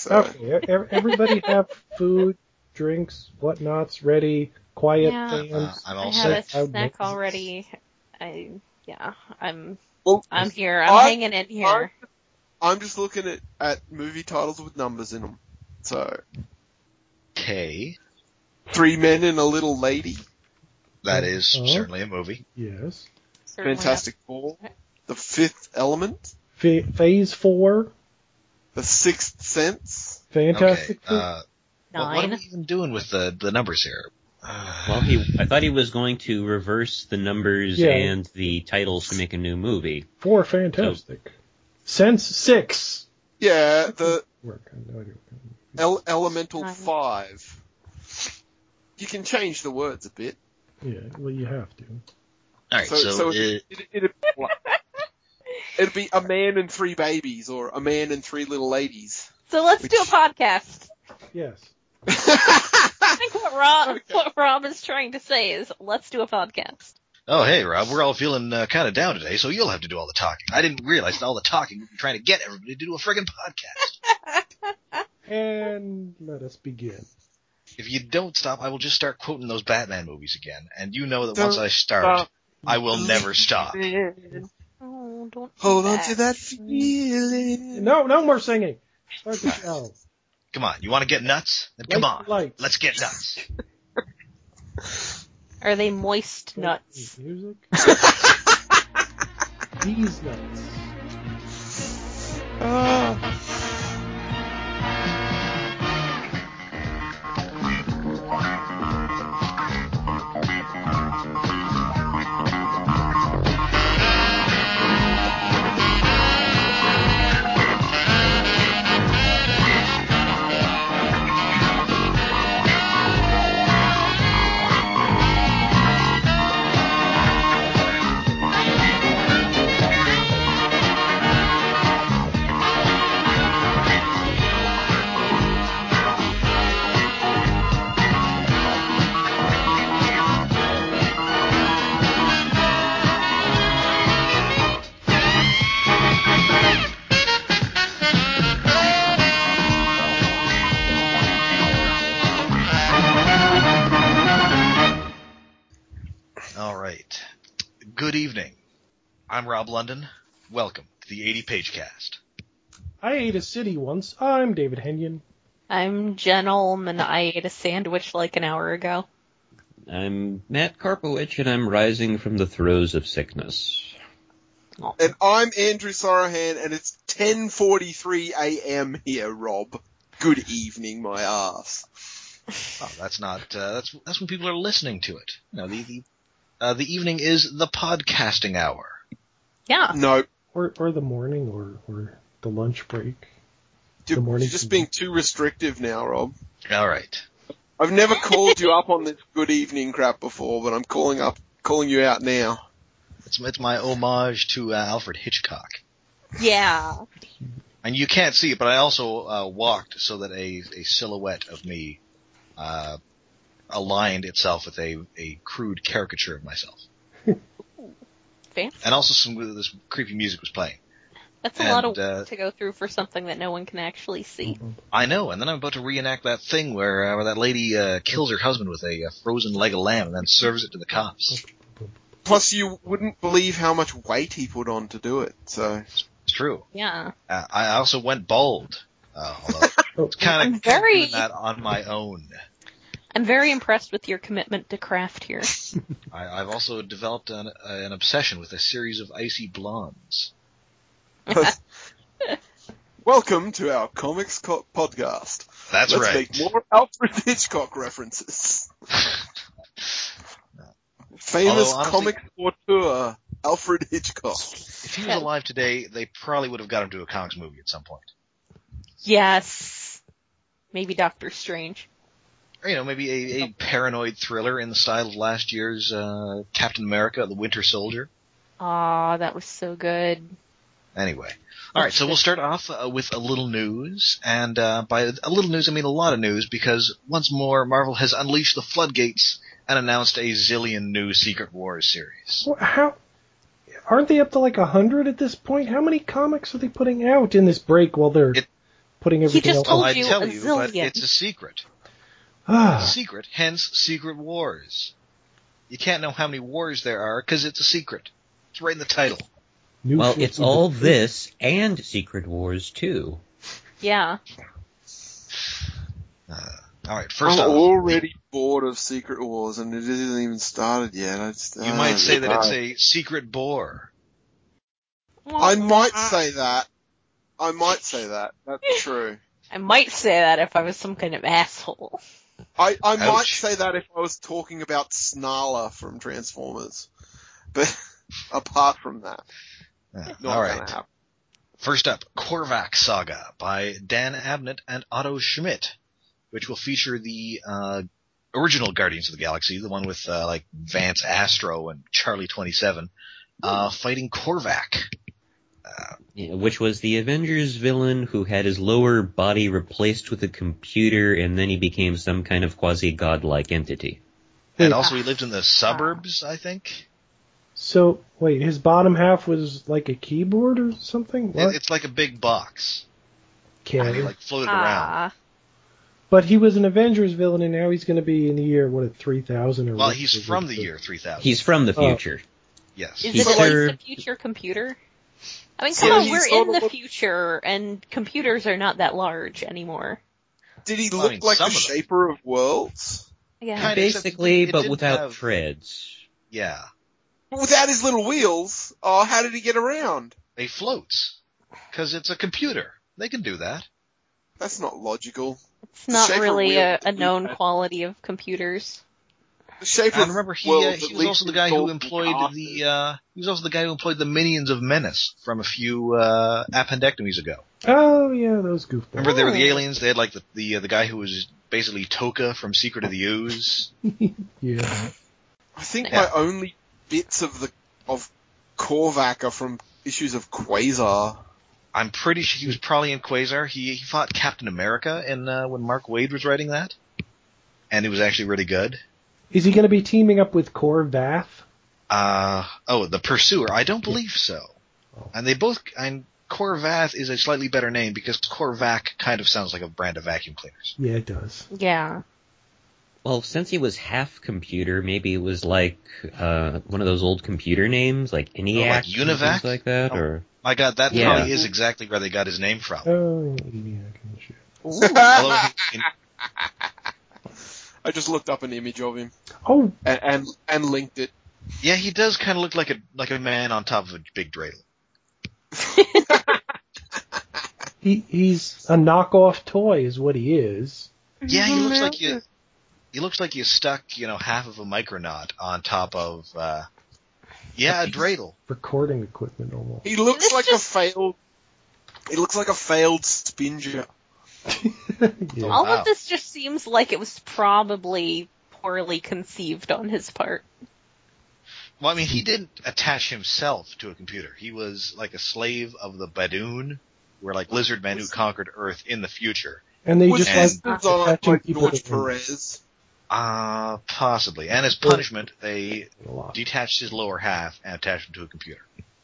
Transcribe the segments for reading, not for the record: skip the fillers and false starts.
So. Okay, everybody have food, drinks, whatnots ready, quiet fans. I'm I all have set. a snack already. I'm here. I'm I- hanging in here. I'm just looking at movie titles with numbers in them. So, Okay. 3 Men and a Little Lady, That is certainly a movie. Yes. Certainly Fantastic Four, The Fifth Element, Phase 4, The Sixth Sense. Fantastic Okay. Four. What are we even doing with the numbers here? Well, I thought he was going to reverse the numbers and the titles to make a new movie. 4 Fantastic. Sense 6. Yeah, the Work. I have no idea what Elemental 5. You can change the words a bit. Yeah, well, you have to. All right, so it'd be A Man and Three Babies or A Man and Three Little Ladies. So let's do a podcast. Yes. I think what Rob is trying to say is, let's do a podcast. Oh, hey, Rob, we're all feeling kind of down today, so you'll have to do all the talking. I didn't realize that all the talking would be trying to get everybody to do a friggin' podcast. And let us begin. If you don't stop, I will just start quoting those Batman movies again, and you know that once I start, I will never stop. Oh, don't hold on to that feeling. No more singing. Start the show. Come on, you want to get nuts? Then come on, let's get nuts. Are they moist nuts? Music? These nuts. All right. Good evening. I'm Rob London. Welcome to the 80-Page Cast. I ate a city once. I'm David Henyon. I'm Jen Ulm, and I ate a sandwich like an hour ago. I'm Matt Karpowicz, and I'm rising from the throes of sickness. Oh. And I'm Andrew Sorohan, and it's 10:43 a.m. here, Rob. Good evening, my ass. Oh, that's not. That's when people are listening to it. No, the evening is the podcasting hour. Yeah. No. Or the morning, or the lunch break. You're just being too restrictive now, Rob. All right. I've never called you up on this good evening crap before, but I'm calling you out now. It's my homage to Alfred Hitchcock. Yeah. And you can't see it, but I also walked so that a silhouette of me aligned itself with a crude caricature of myself. Fancy. And also this creepy music was playing. That's a lot of work to go through for something that no one can actually see. I know, and then I'm about to reenact that thing where that lady kills her husband with a frozen leg of lamb and then serves it to the cops. Plus, you wouldn't believe how much weight he put on to do it, so... It's true. Yeah. I also went bald. Although it's kind of doing that on my own. I'm very impressed with your commitment to craft here. I've also developed an obsession with a series of icy blondes. Welcome to our comics podcast. That's Let's right. Let's make more Alfred Hitchcock references. Famous comic auteur, Alfred Hitchcock. If he was alive today, they probably would have got him to a comics movie at some point. Yes. Maybe Doctor Strange. Or, maybe a paranoid thriller in the style of last year's Captain America, The Winter Soldier. Aw, that was so good. Anyway. Alright, so we'll start off with a little news, and by a little news I mean a lot of news, because once more Marvel has unleashed the floodgates and announced a zillion new Secret Wars series. Well, how aren't they up to like 100 at this point? How many comics are they putting out in this break while they're putting everything just else. told Well, I'd you tell a you, but zillion. it's a secret. Ah, Secret, hence Secret Wars. You can't know how many wars there are because it's a secret. It's right in the title. new Well, 50 it's all this and Secret Wars too. Yeah. All right, first I'm off, already bored of Secret Wars, and it isn't even started yet. you might say that it's a secret bore. I might say that. That's true. I might say that if I was some kind of asshole. I might Ouch. say that if I was talking about Snarler from Transformers. But apart from that, not All right. gonna happen. First up, Korvac Saga by Dan Abnett and Otto Schmidt, which will feature the original Guardians of the Galaxy, the one with like Vance Astro and Charlie 27, fighting Korvac. Yeah, which was the Avengers villain who had his lower body replaced with a computer, and then he became some kind of quasi-godlike entity. And also he lived in the suburbs, I think. So, wait, his bottom half was like a keyboard or something? What? It's like a big box. Okay. Like floated around. But he was an Avengers villain, and now he's going to be in the year, 3000 or Well, what he's was from it? the year 3000. He's from the future. Yes. Is He it at served- least a future computer? I mean, So come on, he we're sort in of the future, and computers are not that large anymore. Did he I look mean, like some the of them. Shaper of Worlds? Yeah. Kind of, except Basically, it but didn't without have- treads. Yeah. But without his little wheels, how did he get around? They floats. Because it's a computer. They can do that. That's not logical. It's not Shaper really wheel a do known that. quality of computers. The Shaper And remember, he Worlds, was at least also the guy who installed employed cars. he was also the guy who employed the Minions of Menace from a few appendectomies ago. Oh, yeah, those goofballs. Remember, they were the aliens. They had like the guy who was basically Toka from Secret of the Ooze. Yeah. I think Yeah. my only bits of Korvac are from issues of Quasar. I'm pretty sure he was probably in Quasar. He fought Captain America in when Mark Waid was writing that, and it was actually really good. Is he going to be teaming up with Korvath? The Pursuer. I don't believe so. And they both. And Korvath is a slightly better name because Korvac kind of sounds like a brand of vacuum cleaners. Yeah, it does. Yeah. Well, since he was half computer, maybe it was like one of those old computer names, like ENIAC, like or Univac? things like that, Oh. or My God, that Yeah. probably is exactly where they got his name from. Oh, yeah, shit. Although I just looked up an image of him Oh, and linked it. yeah, he does kind of look like a man on top of a big dreidel. he's a knockoff toy is what he is. Yeah, he looks like you. He looks like you stuck, half of a Micronaut on top of, a dreidel. Recording equipment almost. He looks This like just- He looks like a failed Spinger. Yeah. All Wow. of this just seems like it was probably poorly conceived on his part. Well, I mean, he didn't attach himself to a computer. He was like a slave of the Badoon, were like lizard men who conquered Earth in the future. And they Was just this like designed attaching by people George to Perez? Possibly. And as punishment, they a lot. detached his lower half and attached him to a computer.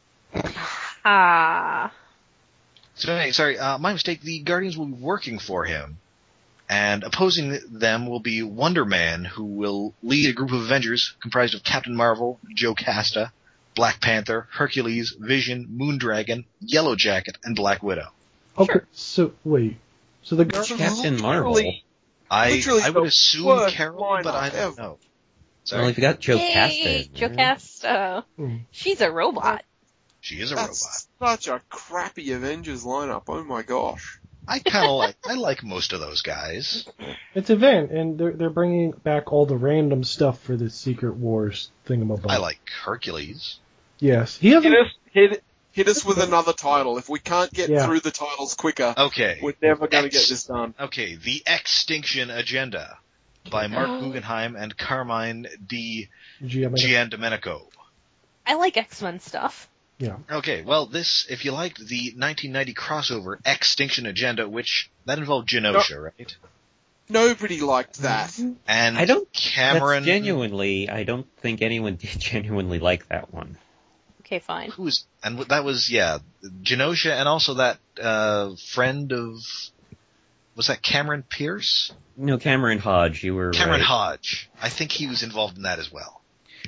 Ah. So anyway, sorry, my mistake. The Guardians will be working for him, and opposing them will be Wonder Man, who will lead a group of Avengers comprised of Captain Marvel, Jocasta, Black Panther, Hercules, Vision, Moondragon, Yellow Jacket, and Black Widow. Okay, so wait. So the That's Guardians Captain Marvel. literally- I Literally would the assume worst Carol, but I lineup don't ever. know. Well, Sorry, if you got Jocasta, Hey, in there. Jocasta. she's a robot. she is a robot. That's such a crappy Avengers lineup. Oh my gosh. I kind of I like most of those guys. It's event, and they're bringing back all the random stuff for the Secret Wars thingamabob. I like Hercules. Yes, he hasn't. Hit us with another title. If we can't get Yeah. through the titles quicker, Okay. we're never going to get this done. Okay, The Extinction Agenda by Mark Guggenheim and Carmine Di Giandomenico. I like X-Men stuff. Yeah. Okay, well, this, if you liked the 1990 crossover Extinction Agenda, which, that involved Genosha, right? Nobody liked that. And I don't. Cameron... That's genuinely, I don't think anyone did genuinely like that one. Okay, fine. That was, Genosha and also that, friend of Was that Cameron Pierce? No, Cameron Hodge, you were Cameron right. Hodge. I think he was involved in that as well.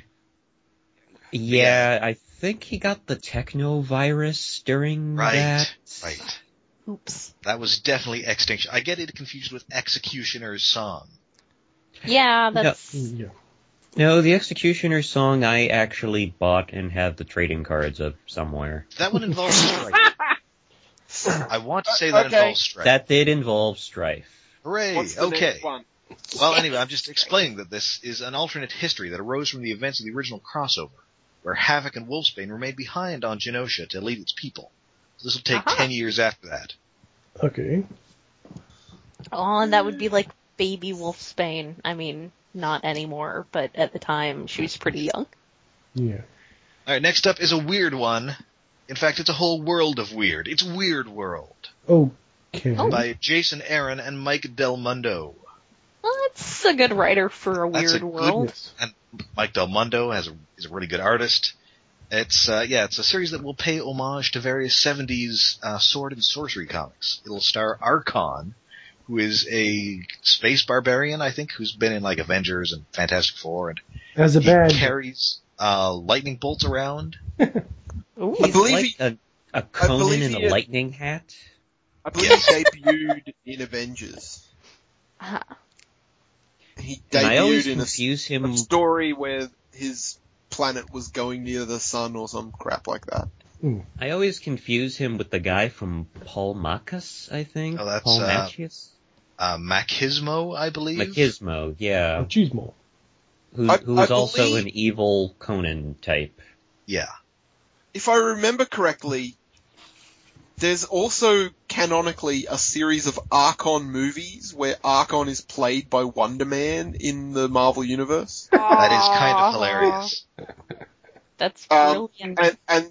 Yeah, I think he got the techno-virus during that. Right. Oops. That was definitely Extinction. I get it confused with Executioner's Song. Yeah, that's... Yeah. No, the Executioner's Song I actually bought and have the trading cards of somewhere. That one involves Strife. I want to say that involves Strife. That did involve Strife. Hooray! What's the Okay. next one? Well, anyway, I'm just explaining that this is an alternate history that arose from the events of the original crossover, where Havoc and Wolfsbane remained behind on Genosha to lead its people. So this will take 10 years after that. Okay. Oh, and that would be like baby Wolfsbane. I mean, not anymore, but at the time, she was pretty young. Yeah. Alright, next up is a weird one. In fact, it's a whole world of weird. It's Weird World. Okay. By Jason Aaron and Mike Del Mundo. Well, that's a good writer for a That's weird a good- world. Yes. And Mike Del Mundo is a really good artist. It's it's a series that will pay homage to various 70s sword and sorcery comics. It'll star Archon, who is a space barbarian, I think, who's been in like Avengers and Fantastic Four, and As a he bad. carries lightning bolts around. Ooh. He's believe like a Conan believe in he a is- lightning hat. I believe he debuted in Avengers. He And I always debuted in confuse him. a story where his planet was going near the sun or some crap like that. I always confuse him with the guy from Paul Macus, I think. Oh, that's, Paul Macchius? Machismo, I believe. Machismo, yeah. Machismo. Who I is also believe- an evil Conan type. Yeah. If I remember correctly, there's also canonically a series of Archon movies where Archon is played by Wonder Man in the Marvel Universe. That is kind of hilarious. That's brilliant. And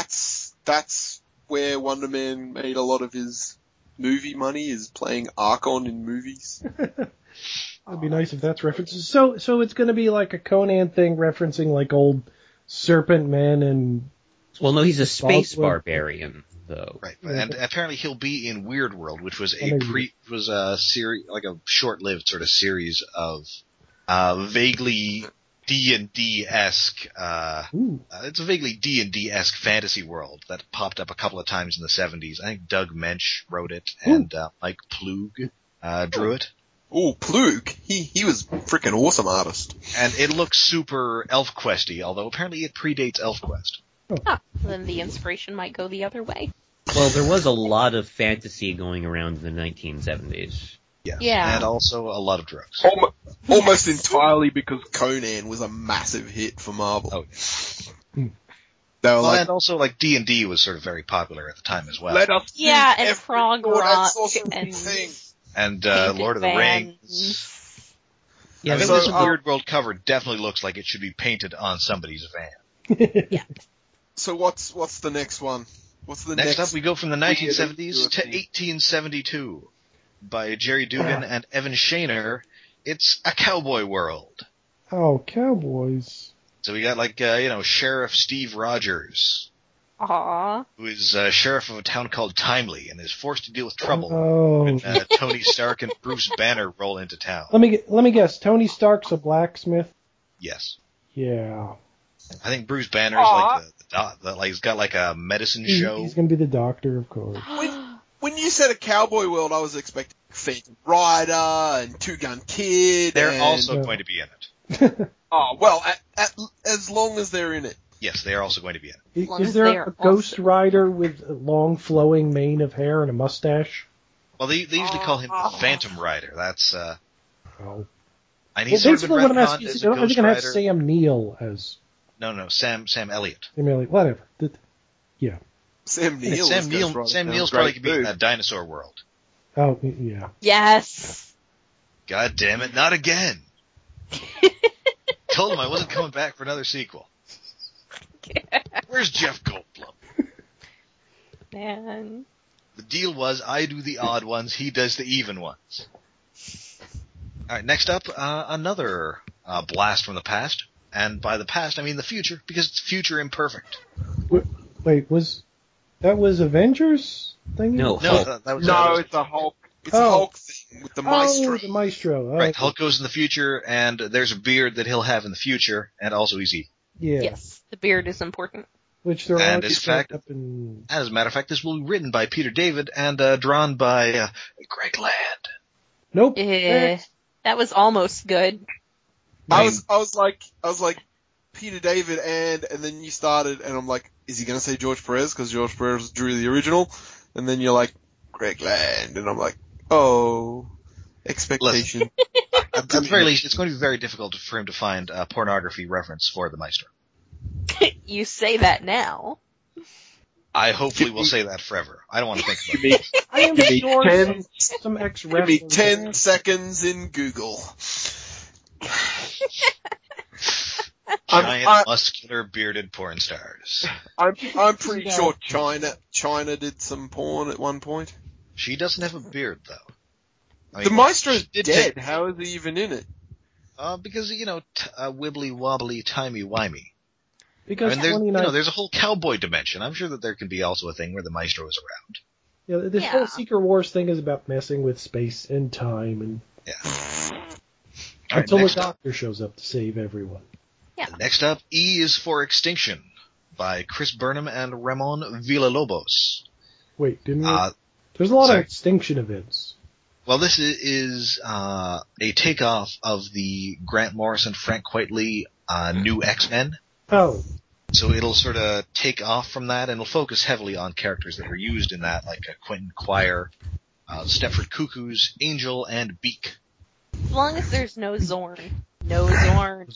that's where Wonder Man made a lot of his movie money, is playing Archon in movies. It'd be nice if that's references. So it's going to be like a Conan thing referencing like old Serpent Men and... Well, no, he's a space Baldwin. barbarian, though. Right. And apparently he'll be in Weird World, which was a series, like a short-lived sort of series of vaguely D&D-esque, it's a vaguely D&D-esque fantasy world that popped up a couple of times in the 70s. I think Doug Mensch wrote it, and Mike Plug drew it. Oh, Plug! He was a freaking awesome artist. And it looks super ElfQuest-y, although apparently it predates ElfQuest. Then the inspiration might go the other way. Well, there was a lot of fantasy going around in the 1970s. Yes. Yeah. And also a lot of drugs. Almost entirely because Conan was a massive hit for Marvel. Oh, They were Well, like, and also, like, D&D was sort of very popular at the time as well. let us Yeah, use and every prog sword rock sorcery and- thing. And Painted Lord of the Vans. Rings. Yeah, I mean, so, this Weird World cover definitely looks like it should be painted on somebody's van. So what's the next one? What's the Next next? up, we go from the weird 1970s to thing? 1872 by Jerry Dugan and Evan Shaner. It's A Cowboy World. Oh, cowboys. So we got, like, Sheriff Steve Rogers, Aww. who is sheriff of a town called Timely and is forced to deal with trouble Oh. when Tony Stark and Bruce Banner roll into town. Let me guess. Tony Stark's a blacksmith? Yes. Yeah. I think Bruce Banner is like he's got like a medicine show. He's going to be the doctor, of course. When you said A Cowboy World, I was expecting Phantom Rider and Two Gun Kid. They're and, also going to be in it. Oh, well, as long as they're in it. Yes, they are also going to be in it. long Is as there they a are Ghost also- Rider with a long flowing mane of hair and a mustache? Well, they usually call him the Phantom Rider. That's Oh. and Well, he's sort of been basically what I'm retconned asking as is, a are they Ghost going to have Rider. Sam Neill as... No, Sam Elliott. Whatever. Yeah. Sam Neill. Sam as Ghost Rider Sam sounds Neill's great probably could be in too. that Dinosaur World. Oh, yeah. Yes. God damn it, not again! Told him I wasn't coming back for another sequel. Where's Jeff Goldblum? Man. The deal was I do the odd ones, he does the even ones. Alright, next up, another blast from the past. And by the past, I mean the future, because it's future imperfect. Wait, that was Avengers thing? No, No, Hulk. that was No, it's a Hulk. It's a Hulk thing with the Maestro. Oh, the Maestro. Oh, Right, Hulk goes in the future, and there's a beard that he'll have in the future, and also he's evil. Yeah. Yes, the beard is important. Which they're And already in fact- up in... As a matter of fact, this will be written by Peter David and drawn by Greg Land. Nope. That was almost good. I was like, Peter David and then you started, and I'm like, is he going to say George Perez? Because George Perez drew the original. And then you're like, Greg Land. And I'm like, oh, expectation. At the very least, it's going to be very difficult for him to find a pornography reference for the Maestro. You say that now. I hopefully will say that forever. I don't want to think about it. I am Give me sure 10 some Give me ex-wrestlers... 10 seconds in Google. Giant, muscular, bearded porn stars. I'm pretty sure China did some porn at one point. She doesn't have a beard, though. I The mean, Maestro's she did dead. take- How is he even in it? because, wibbly wobbly, timey wimey. Because I mean, there's, 29... there's a whole cowboy dimension. I'm sure that there can be also a thing where the Maestro is around. Yeah, this whole Secret Wars thing is about messing with space and time, and until the Doctor shows up to save everyone. Yeah. Next up, E is for Extinction by Chris Burnham and Ramon Villalobos. Wait, didn't we? There's a lot sorry. of extinction events. Well, this is a takeoff of the Grant Morrison, Frank Quitely New X-Men. Oh. So it'll sort of take off from that, and it'll focus heavily on characters that were used in that, like Quentin Quire, Stepford Cuckoos, Angel, and Beak. As long as there's no Zorn. No Zorn.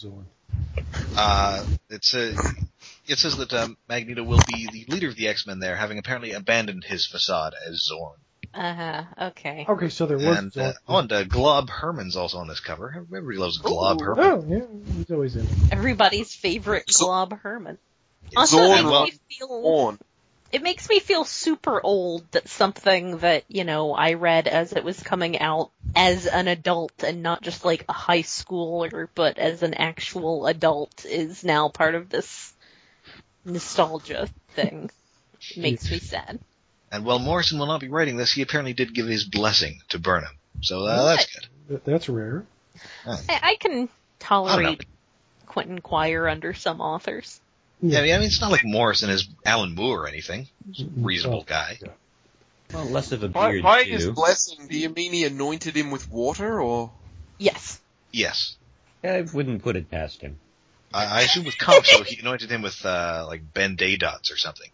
It says that Magneto will be the leader of the X-Men there, having apparently abandoned his facade as Zorn. Okay. Okay, so there was Zorn. And Glob Herman's also on this cover. Everybody loves Glob Herman. Oh, yeah, he's always in. Everybody's favorite Glob Herman. Yeah, Also, Zorn, it makes me feel super old that something that, I read as it was coming out as an adult and not just like a high schooler, but as an actual adult is now part of this nostalgia thing. It makes me sad. And while Morrison will not be writing this, he apparently did give his blessing to Burnham. So that's good. That's rare. I can tolerate Quentin Quire under some authors. Yeah, I mean, it's not like Morrison is Alan Moore or anything. He's a reasonable guy. Yeah. Well, less of a beard, By too. his blessing, do you mean he anointed him with water, or? Yes. Yes. I wouldn't put it past him. I assume with comics, so he anointed him with, Ben-Day-Dots or something.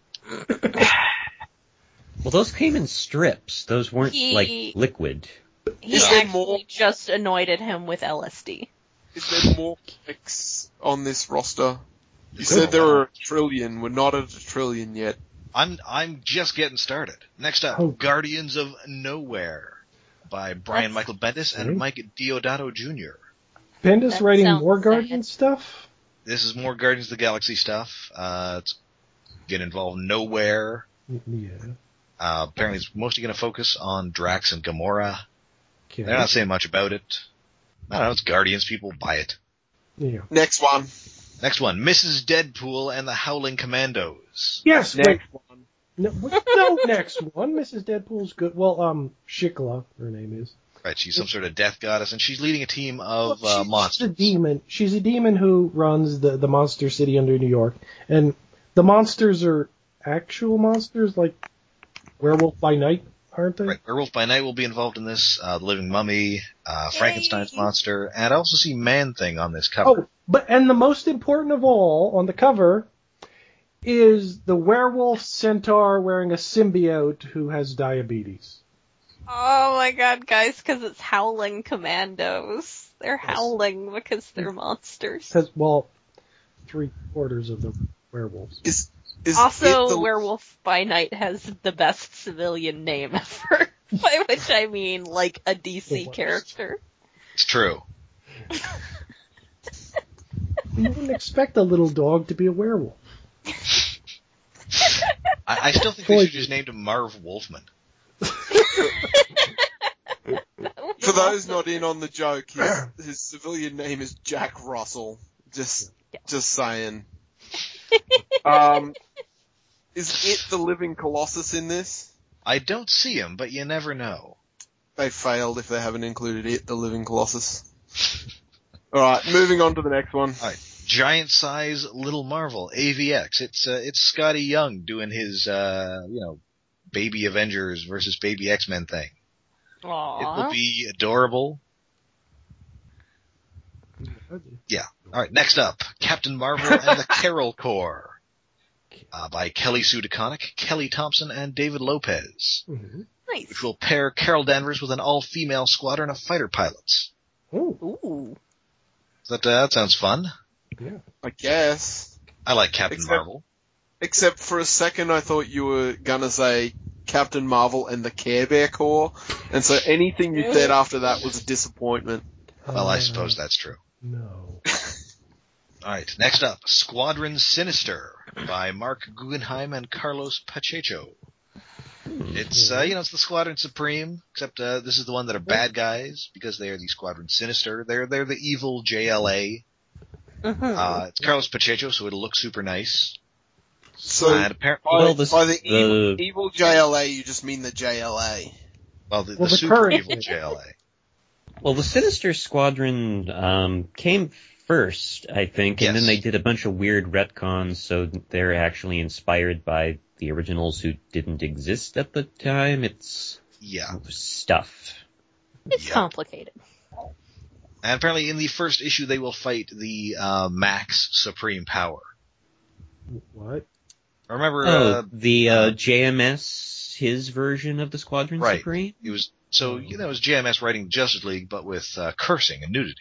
Well, those came in strips. Those weren't, liquid. He actually just anointed him with LSD. Is there more comics on this roster? You said there were a trillion. We're not at a trillion yet. I'm just getting started. Next up, Guardians of Nowhere by Brian Michael Bendis and Mike Diodato Jr. Bendis writing more Guardian stuff? This is more Guardians of the Galaxy stuff. It's get involved Nowhere. Yeah. Apparently it's mostly going to focus on Drax and Gamora. Okay. They're not saying much about it. I don't know, it's Guardians, people buy it. Yeah. Next one, Mrs. Deadpool and the Howling Commandos. Yes, next one. No, next one. Mrs. Deadpool's good. Well, Shikla, her name is. Right, she's some sort of death goddess, and she's leading a team of monsters. She's a demon. She's a demon who runs the Monster City under New York, and the monsters are actual monsters, like Werewolf by Night, aren't they? Right, Werewolf by Night will be involved in this, the Living Mummy, Frankenstein's monster, and I also see Man-Thing on this cover. Oh, and the most important of all, on the cover, is the werewolf centaur wearing a symbiote who has diabetes. Oh my god, guys, because it's Howling Commandos. They're howling because they're monsters. Because, 3/4 of the werewolves. Is also, Werewolf by Night has the best civilian name ever. By which I mean, like, a DC character. It's true. You wouldn't expect a little dog to be a werewolf. I still think they should just name him Marv Wolfman. For those not in on the joke, his civilian name is Jack Russell. Just saying. Is it the Living Colossus in this? I don't see him, but you never know. they failed if they haven't included it, the Living Colossus. Alright, moving on to the next one. All right. Giant size Little Marvel, AVX. It's Scotty Young doing his, baby Avengers versus baby X-Men thing. Aww. It will be adorable. Yeah. All right. Next up, Captain Marvel and the Carol Corps, by Kelly Sue DeConnick, Kelly Thompson, and David Lopez, Mm-hmm. Nice. which will pair Carol Danvers with an all-female squadron of fighter pilots. Ooh. That sounds fun. Yeah. I guess. I like Captain Except- Marvel. Except for a second I thought you were gonna say Captain Marvel and the Care Bear Corps, and so anything you said after that was a disappointment. Well, I suppose that's true. No. All right. Next up, Squadron Sinister by Mark Guggenheim and Carlos Pacheco. It's it's the Squadron Supreme, except this is the one that are bad guys because they are the Squadron Sinister. They're the evil JLA. Mm-hmm. It's Carlos Pacheco, so it'll look super nice. So, And apparently, by the evil JLA, you just mean the JLA. the super current- evil JLA. Well, the Sinister Squadron came first, I think, and Yes. then they did a bunch of weird retcons, so they're actually inspired by the originals who didn't exist at the time. It's stuff. It's complicated. And apparently in the first issue they will fight the Max Supreme Power. What? Remember JMS, his version of the Squadron Right. Supreme? it was it was JMS writing Justice League but with cursing and nudity.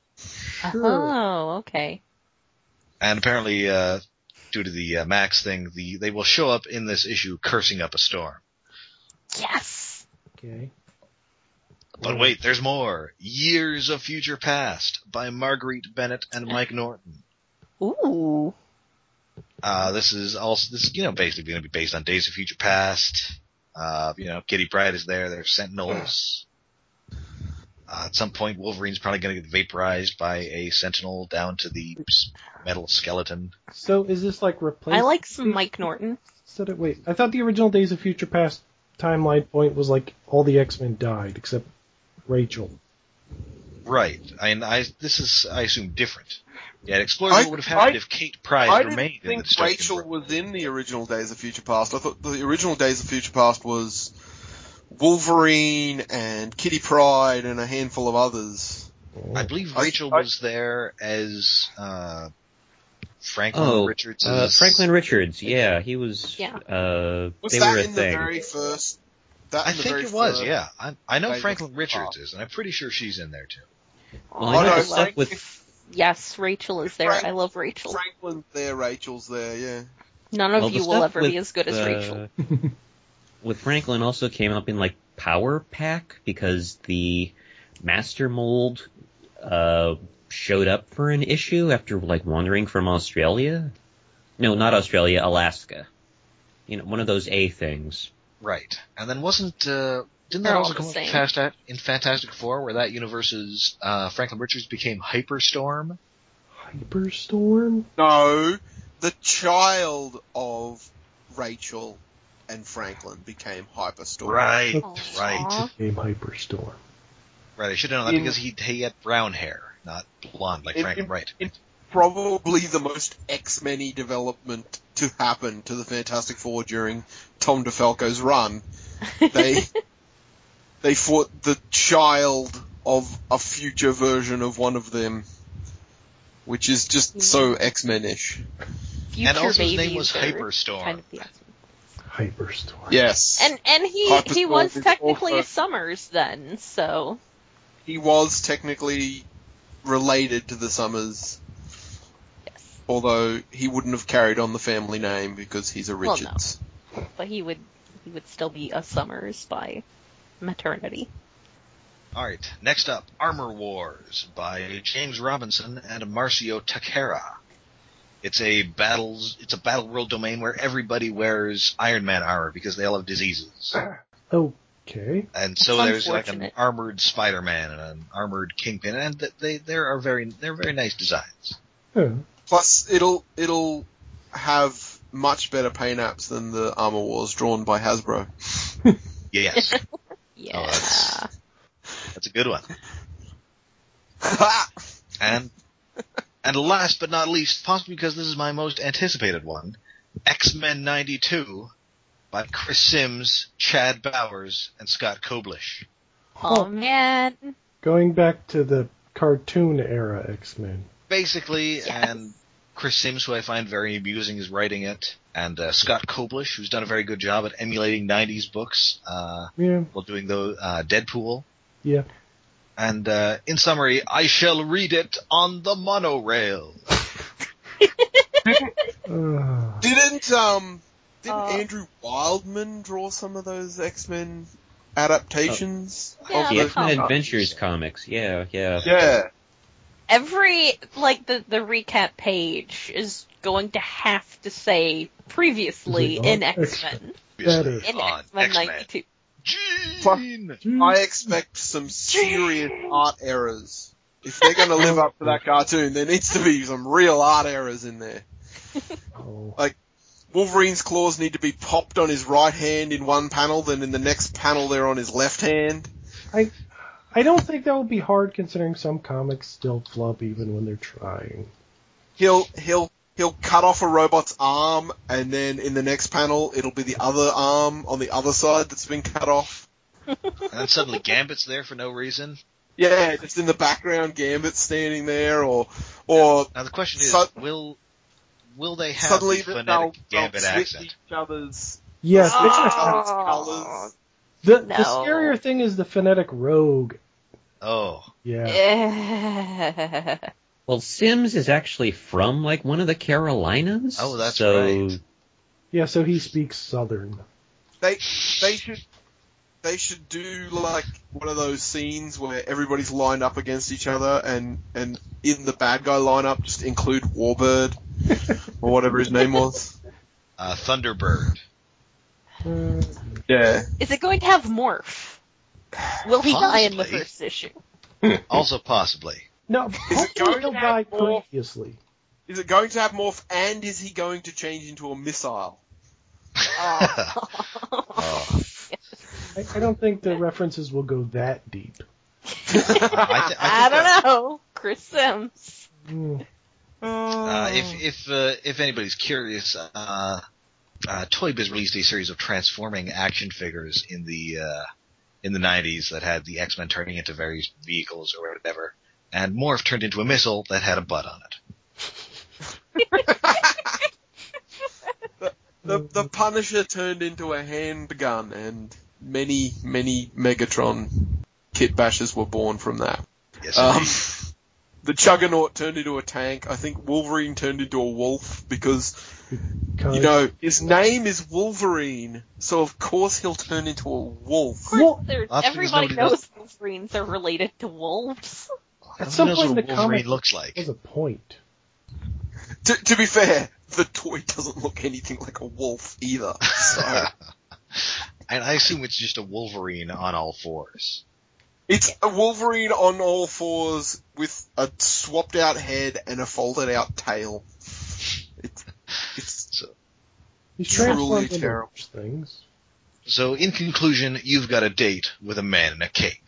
Oh, okay. And apparently due to the Max thing, they will show up in this issue cursing up a storm. Yes. Okay. But wait, there's more. Years of Future Past by Marguerite Bennett and Mike Norton. Ooh. This is basically going to be based on Days of Future Past. Kitty Pryde is there. There's Sentinels. At some point, Wolverine's probably going to get vaporized by a Sentinel down to the metal skeleton. So is this like replaced? I like some Mike Norton. Wait, I thought the original Days of Future Past timeline point was like all the X-Men died except Rachel. Right. I assume different. Yeah, it explores what would have happened if Kate Pryde remained in the I didn't think Destruction Rachel World. was in the original Days of Future Past. I thought the original Days of Future Past was Wolverine and Kitty Pryde and a handful of others. I believe Rachel was there as Franklin Richards. Franklin Richards, yeah, he was. Yeah. Was they that were a in thing. the very first? I think it was, yeah. I know Days of Franklin Future Richards Past. is, and I'm pretty sure she's in there too. Well, I know no, the stuff with. Yes, Rachel is there. I love Rachel. Franklin's there, Rachel's there, yeah. None of Well, the you will stuff ever with, be as good as Rachel. With Franklin also came up in like Power Pack because the Master Mold showed up for an issue after like wandering from Australia. No, not Australia, Alaska. One of those A things. Right. And then didn't They're that all also the come same. up in Fantastic Four, where that universe's Franklin Richards became Hyperstorm? Hyperstorm? No, the child of Rachel and Franklin became Hyperstorm. Right. Aw. Right. Became Hyperstorm. Right. I should have known that because he had brown hair, not blonde like Franklin. Right. Probably the most X-Men-y development to happen to the Fantastic Four during Tom DeFalco's run. They fought the child of a future version of one of them, which is just so X-Men-ish. Future And also his babies name was are Hyperstorm. Kind of the X-Men. Hyperstorm. Yes. And he Hyperstorm was is technically also- a Summers then, so He was technically related to the Summers, yes. although he wouldn't have carried on the family name because he's a Well, no. Richards. But he would still be a Summers by maternity. All right. Next up, Armor Wars by James Robinson and Marcio Takara. It's a battle world domain where everybody wears Iron Man armor because they all have diseases. Okay. And so That's there's like an unfortunate. armored Spider-Man and an armored Kingpin, and they're very nice designs. Huh. Plus, it'll have much better paint apps than the Armor Wars drawn by Hasbro. Yes. Yeah. That's a good one. And last but not least, possibly because this is my most anticipated one, X-Men 92 by Chris Sims, Chad Bowers, and Scott Koblish. Oh man. Going back to the cartoon era X-Men. Basically, Yes. and Chris Sims, who I find very amusing, is writing it, and Scott Koblish, who's done a very good job at emulating 90s books Yeah, while doing Deadpool. yeah. And in summary, I shall read it on the monorail. Didn't Andrew Wildman draw some of those X-Men adaptations? Yeah, of The the X-Men comics. Adventures comics. Yeah. Yeah. Every, like, the recap page is going to have to say previously Is it in on X-Men. Better. In On X-Men X-Men. 92. Gene! I expect some serious art errors. If they're going to live up to that cartoon, there needs to be some real art errors in there. Oh. Like, Wolverine's claws need to be popped on his right hand in one panel, then in the next panel they're on his left hand. I don't think that would be hard considering some comics still flub even when they're trying. He'll cut off a robot's arm, and then in the next panel it'll be the other arm on the other side that's been cut off. And then suddenly Gambit's there for no reason. Yeah, just in the background, Gambit's standing there, or Now the question is, Su- will they have suddenly the they'll phonetic Gambit switch accent? each other's Yes, colours. the No. scarier thing is the phonetic rogue. Oh. Yeah. Well, Sims is actually from like one of the Carolinas. Oh, that's so right. Yeah, so he speaks Southern. They should do like one of those scenes where everybody's lined up against each other, and in the bad guy lineup just include Warbird or whatever his name was. Thunderbird. Yeah. Is it going to have Morph? Will he die in the Possibly. first issue? Also possibly. No, it hopefully going he'll to die have more- previously. Is it going to have Morph, and is he going to change into a missile? Oh. I don't think the references will go that deep. I don't know. Chris Sims. Mm. If anybody's curious, Toy Biz released a series of transforming action figures in the 90s that had the X-Men turning into various vehicles or whatever, and Morph turned into a missile that had a butt on it. The Punisher turned into a handgun, and many Megatron kit bashes were born from that. Yes, indeed. The Juggernaut turned into a tank. I think Wolverine turned into a wolf because, his name is Wolverine, so of course he'll turn into a wolf. Of course, That's because everybody nobody knows Wolverines are related to wolves. At Nobody some knows point in what the a Wolverine comic, looks like. was a point. To be fair, the toy doesn't look anything like a wolf either, so... And I assume it's just a Wolverine on all fours. It's a Wolverine on all fours with a swapped out head and a folded out tail. It's He's Truly transformed into terrible. worse things. So, in conclusion, you've got a date with a man in a cape.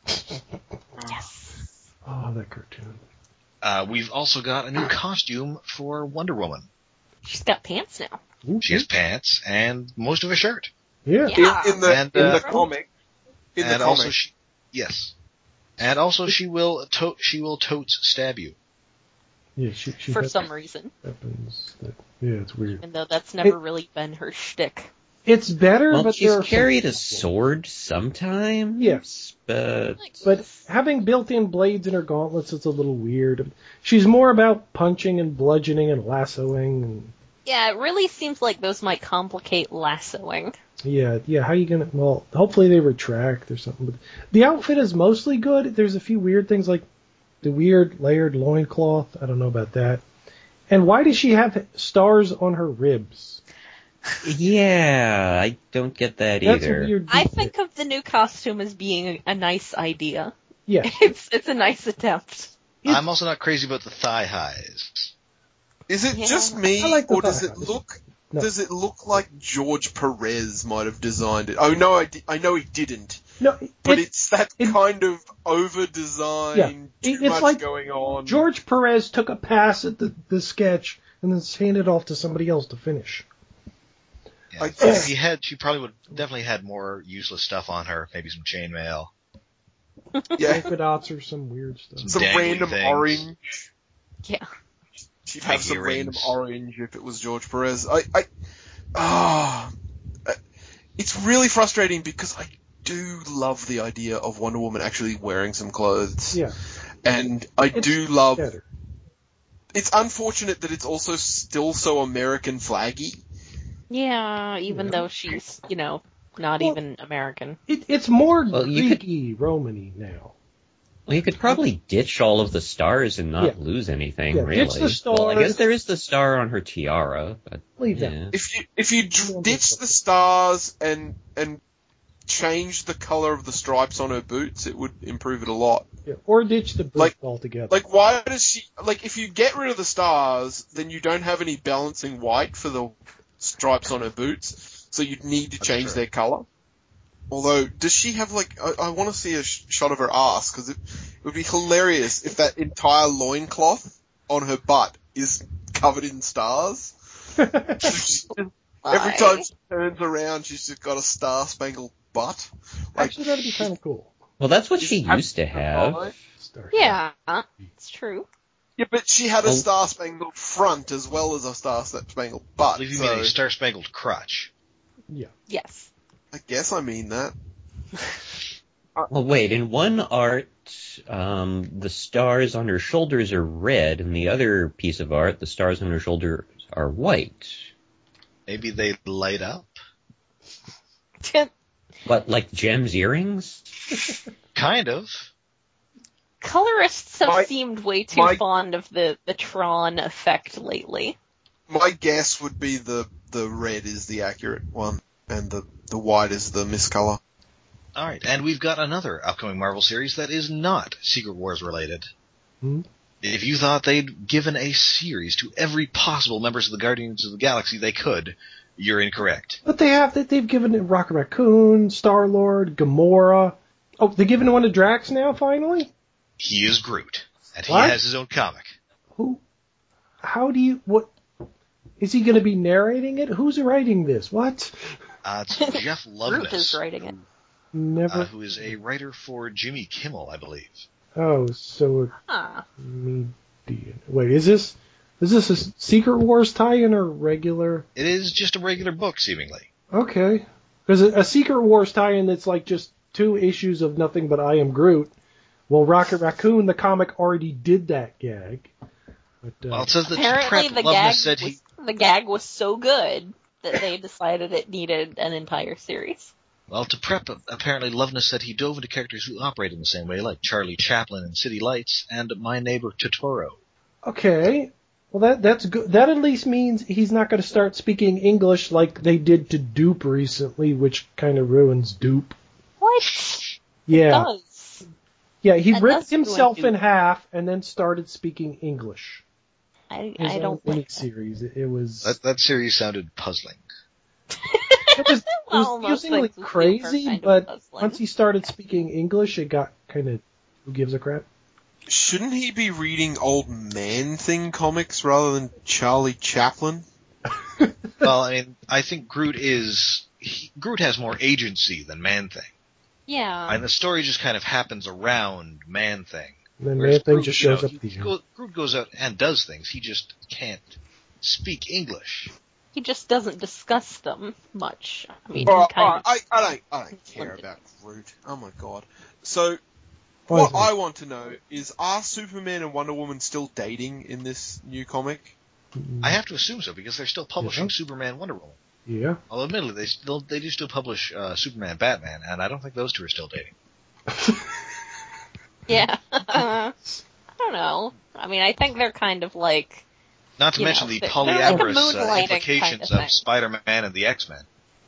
Yes. Oh, that cartoon. We've also got a new costume for Wonder Woman. She's got pants now. Ooh, She has pants and most of a shirt. yeah. Yeah. in the And, comic. In the and comic. also yes. And also she will totes stab you. Yeah, she For has some reason. weapons. Yeah, it's weird. Even though that's never really been her shtick. It's better, well, but she's there are some carried a problems. sword sometimes. Yes. But having built-in blades in her gauntlets, it's a little weird. She's more about punching and bludgeoning and lassoing. And, Yeah, it really seems like those might complicate lassoing. yeah, how you gonna... Well, hopefully they retract or something. But the outfit is mostly good. There's a few weird things like the weird layered loincloth. I don't know about that. And why does she have stars on her ribs? Yeah, I don't get that That's either. a weird I detail. think of the new costume as being a nice idea. Yeah. It's a nice attempt. I'm also not crazy about the thigh highs. Is it Yeah. just me, I like the or does thigh it highs. look... No. Does it look like George Perez might have designed it? Oh no, I know he didn't. No, but it's that kind of over-designed, too it's much like going on. George Perez took a pass at the sketch and then handed it off to somebody else to finish. Yeah, if she probably would definitely had more useless stuff on her, maybe some chainmail. Yeah. Polka dots or some weird stuff. Some random things. orange. Yeah. She'd have some earrings. random orange if it was George Perez. It's really frustrating because I do love the idea of Wonder Woman actually wearing some clothes. Yeah. And I do love... Better. It's unfortunate that it's also still so American flaggy. Yeah, even though she's, not even American. It's more Greeky Romany now. Well, you could probably ditch all of the stars and not lose anything, really. Ditch the stars. Well, I guess there is the star on her tiara, but leave that. If you ditch the stars and change the color of the stripes on her boots, it would improve it a lot. Yeah, or ditch the boots altogether. Like, why does she... Like, if you get rid of the stars, then you don't have any balancing white for the stripes on her boots, so you'd need to change their color. Although, does she have, like... I want to see a shot of her ass, because it would be hilarious if that entire loincloth on her butt is covered in stars. Every time she turns around, she's just got a star-spangled butt. Actually, that'd be kind of cool. Well, that's what she used to have. Yeah, it's true. Yeah, but she had a star-spangled front as well as a star-spangled butt. I believe you mean a star-spangled crotch. Yeah. Yes. I guess I mean that. Well, wait, in one art, the stars on her shoulders are red, and the other piece of art, the stars on her shoulders are white. Maybe they light up? What, like Gem's earrings? Kind of. Colorists have seemed way too fond of the Tron effect lately. My guess would be the red is the accurate one, and the white is the miscolor. Alright, and we've got another upcoming Marvel series that is not Secret Wars related. If you thought they'd given a series to every possible members of the Guardians of the Galaxy they could, you're incorrect. But they've given it Rocket Raccoon, Star-Lord, Gamora. Oh, they're giving one to Drax now, finally? He is Groot, and What? he has his own comic. What? Is he going to be narrating it? Who's writing this? What? It's Jeff Loveness. Groot is writing it. Who is a writer for Jimmy Kimmel, I believe. Oh, so median. Wait, is this a Secret Wars tie-in or regular? It is just a regular book, seemingly. Okay. Because a Secret Wars tie-in that's like just 2 issues of nothing but I Am Groot. Well, Rocket Raccoon, the comic, already did that gag. But, well, it says that apparently the gag was so good that they decided it needed an entire series. Well, to prep, apparently Loveness said he dove into characters who operate in the same way, like Charlie Chaplin in City Lights and My Neighbor Totoro. Okay. Well, that's good. That at least means he's not going to start speaking English like they did to Dupe recently, which kind of ruins Dupe. What? Yeah. It does. Yeah, he ripped himself in half and then started speaking English. I don't think series. It was that series sounded puzzling. It was confusingly crazy, but once he started speaking English, it got kind of who gives a crap. Shouldn't he be reading old Man-Thing comics rather than Charlie Chaplin? Well, I mean, I think Groot has more agency than Man-Thing. Yeah. And the story just kind of happens around Man-Thing. Then Man-Thing just shows up at the end. Groot goes out and does things. He just can't speak English. He just doesn't discuss them much. I mean, I don't care about Groot. Oh my god. So, what I want to know is, are Superman and Wonder Woman still dating in this new comic? I have to assume so, because they're still publishing Superman Wonder Woman. Yeah. Well, admittedly, they do still publish Superman Batman, and I don't think those two are still dating. Yeah. I don't know. I mean, I think they're kind of like... Not to mention the polyamorous implications of Spider-Man and the X-Men.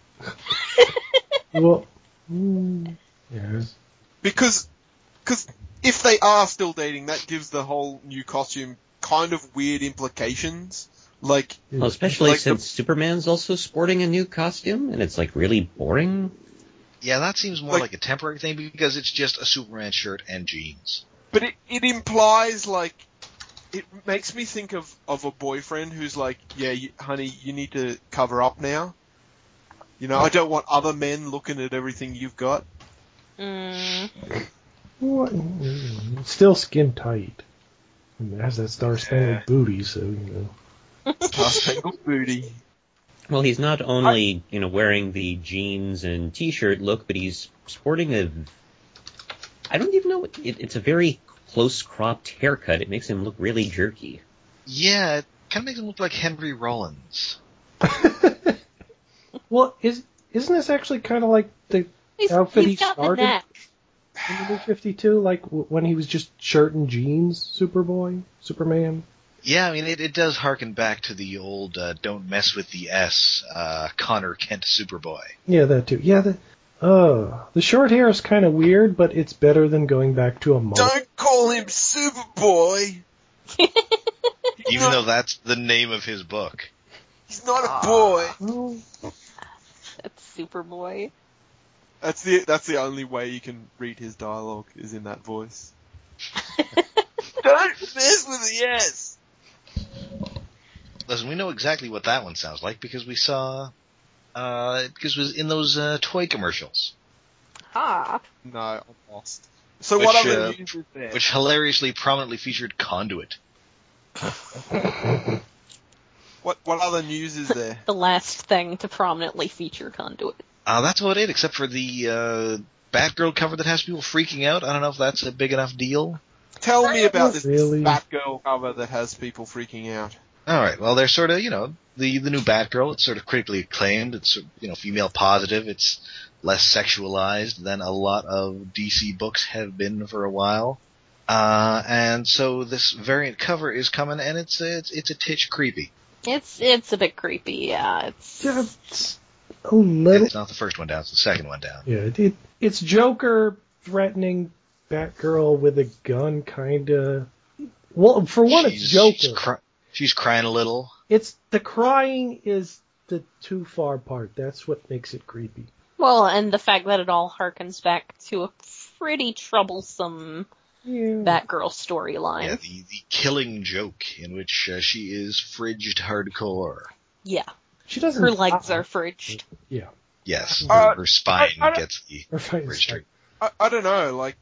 Well, yes. Because if they are still dating, that gives the whole new costume kind of weird implications. Like, well, especially since Superman's also sporting a new costume, and it's like really boring. Yeah, that seems more like a temporary thing because it's just a Superman shirt and jeans. But it implies, like, it makes me think of a boyfriend who's like, yeah, honey, you need to cover up now. You know, I don't want other men looking at everything you've got. What? Still skin tight. And it has that star-spangled booty, so, you know. Star-spangled booty. Well, he's not only, wearing the jeans and t-shirt look, but he's sporting I don't even know, it's a very close-cropped haircut. It makes him look really jerky. Yeah, it kind of makes him look like Henry Rollins. Well, isn't this actually kind of like the outfit he started in the New 52? Like when he was just shirt and jeans, Superman? Yeah, I mean, it does harken back to the old Don't Mess with the S, Connor Kent Superboy. Yeah, that too. Yeah, the short hair is kind of weird, but it's better than going back to a mullet. Don't call him Superboy! Even though that's the name of his book. He's not a boy! Oh. That's Superboy. That's the only way you can read his dialogue, is in that voice. Don't mess with the S! Listen, we know exactly what that one sounds like because we saw, because it was in those toy commercials. Ah. No, I'm lost. So what other news is there? Which hilariously prominently featured Conduit. What other news is there? The last thing to prominently feature Conduit. That's about it, except for the Batgirl cover that has people freaking out. I don't know if that's a big enough deal. Tell me about this Really? Batgirl cover that has people freaking out. Alright, well, they're sort of, the new Batgirl, it's sort of critically acclaimed, it's, female positive, it's less sexualized than a lot of DC books have been for a while. And so this variant cover is coming, and it's a titch creepy. It's a bit creepy, yeah. It's a little. It's not the first one down, it's the second one down. Yeah, it's Joker threatening Batgirl with a gun, kinda. Well, for one, it's Joker. She's crying a little. It's the crying is the too far part. That's what makes it creepy. Well, and the fact that it all harkens back to a pretty troublesome Batgirl storyline. Yeah, the killing joke in which she is fridged hardcore. Yeah. She doesn't. Her legs are fridged. Yeah. Yes, her spine gets the fridge streak. I don't know, like,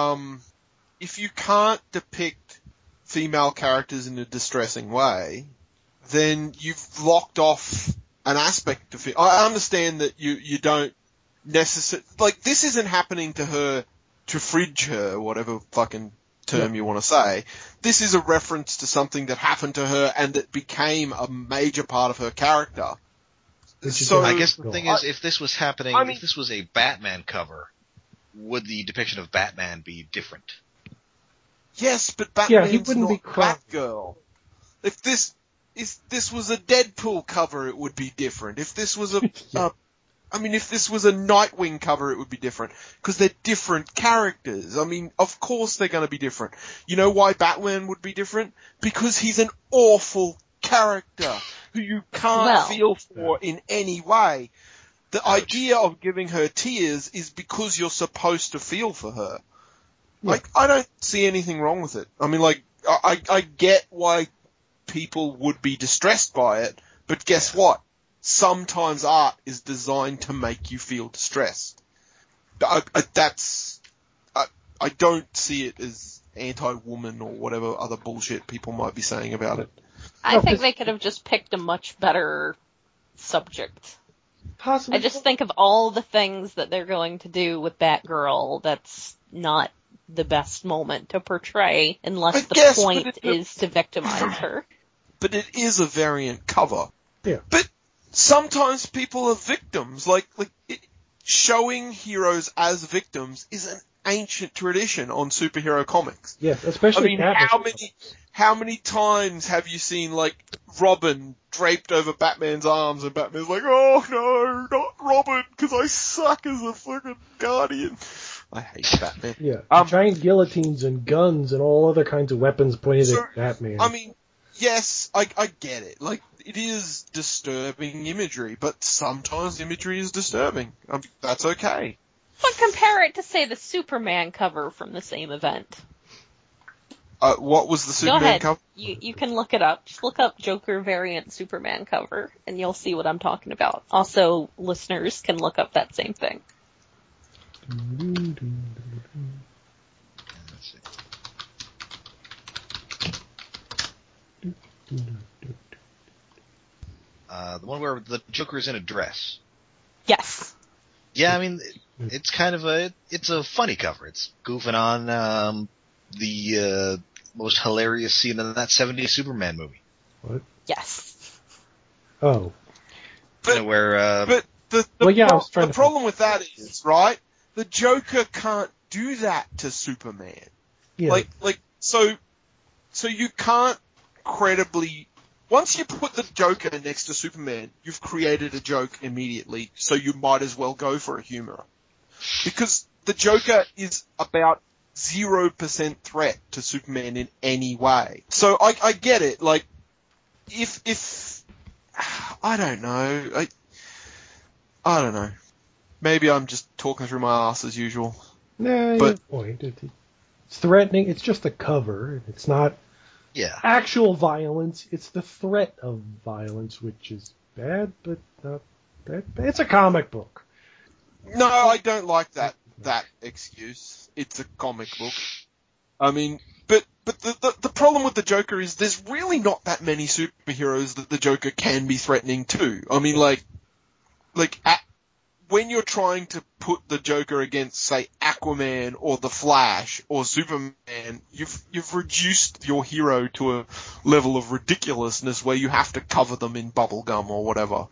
if you can't depict female characters in a distressing way, then you've locked off an aspect of it. I understand that you don't necessarily, like, this isn't happening to her to fridge her, whatever fucking term you want to say. This is a reference to something that happened to her and that became a major part of her character. So I guess the thing is, if this was happening, if this was a Batman cover, would the depiction of Batman be different? Yes, but Batman's he wouldn't not be Batgirl. If this was a Deadpool cover, it would be different. If this was if this was a Nightwing cover, it would be different. Because they're different characters. I mean, of course they're going to be different. You know why Batman would be different? Because he's an awful character who you can't feel for in any way. The idea of giving her tears is because you're supposed to feel for her. Yeah. Like, I don't see anything wrong with it. I mean, like, I get why people would be distressed by it, but guess what? Sometimes art is designed to make you feel distressed. I don't see it as anti-woman or whatever other bullshit people might be saying about it. I think they could have just picked a much better subject. Possibly. I just think of all the things that they're going to do with Batgirl that's not the best moment to portray unless the point is to victimize her. But it is a variant cover. Yeah. But sometimes people are victims. Like showing heroes as victims is an ancient tradition on superhero comics. Yes, especially how many times have you seen, like, Robin draped over Batman's arms and Batman's like, oh no, not Robin, because I suck as a fucking guardian. I hate Batman. Yeah, giant guillotines and guns and all other kinds of weapons pointed at Batman. I mean, yes, I get it. Like, it is disturbing imagery, but sometimes imagery is disturbing. That's okay. But compare it to, say, the Superman cover from the same event. What was the Superman cover? You can look it up. Just look up Joker variant Superman cover, and you'll see what I'm talking about. Also, listeners can look up that same thing. Let's see. The one where the Joker is in a dress. Yes. Yeah, I mean, it's kind of it's a funny cover. It's goofing on the most hilarious scene in that 70s Superman movie. What? Yes. Oh. But, where, but the problem with that is, right, the Joker can't do that to Superman. Yeah. So you can't credibly, once you put the Joker next to Superman, you've created a joke immediately, so you might as well go for a humor. Because the Joker is about 0% threat to Superman in any way. So I get it, like, if, I don't know, I don't know. Maybe I'm just talking through my ass as usual. Nah, you have a point. It's threatening. It's just a cover. It's not actual violence. It's the threat of violence, which is bad, but not that bad. It's a comic book. No, I don't like that excuse. It's a comic book. I mean, but the problem with the Joker is there's really not that many superheroes that the Joker can be threatening to. I mean, when you're trying to put the Joker against, say, Aquaman or the Flash or Superman, you've reduced your hero to a level of ridiculousness where you have to cover them in bubblegum or whatever.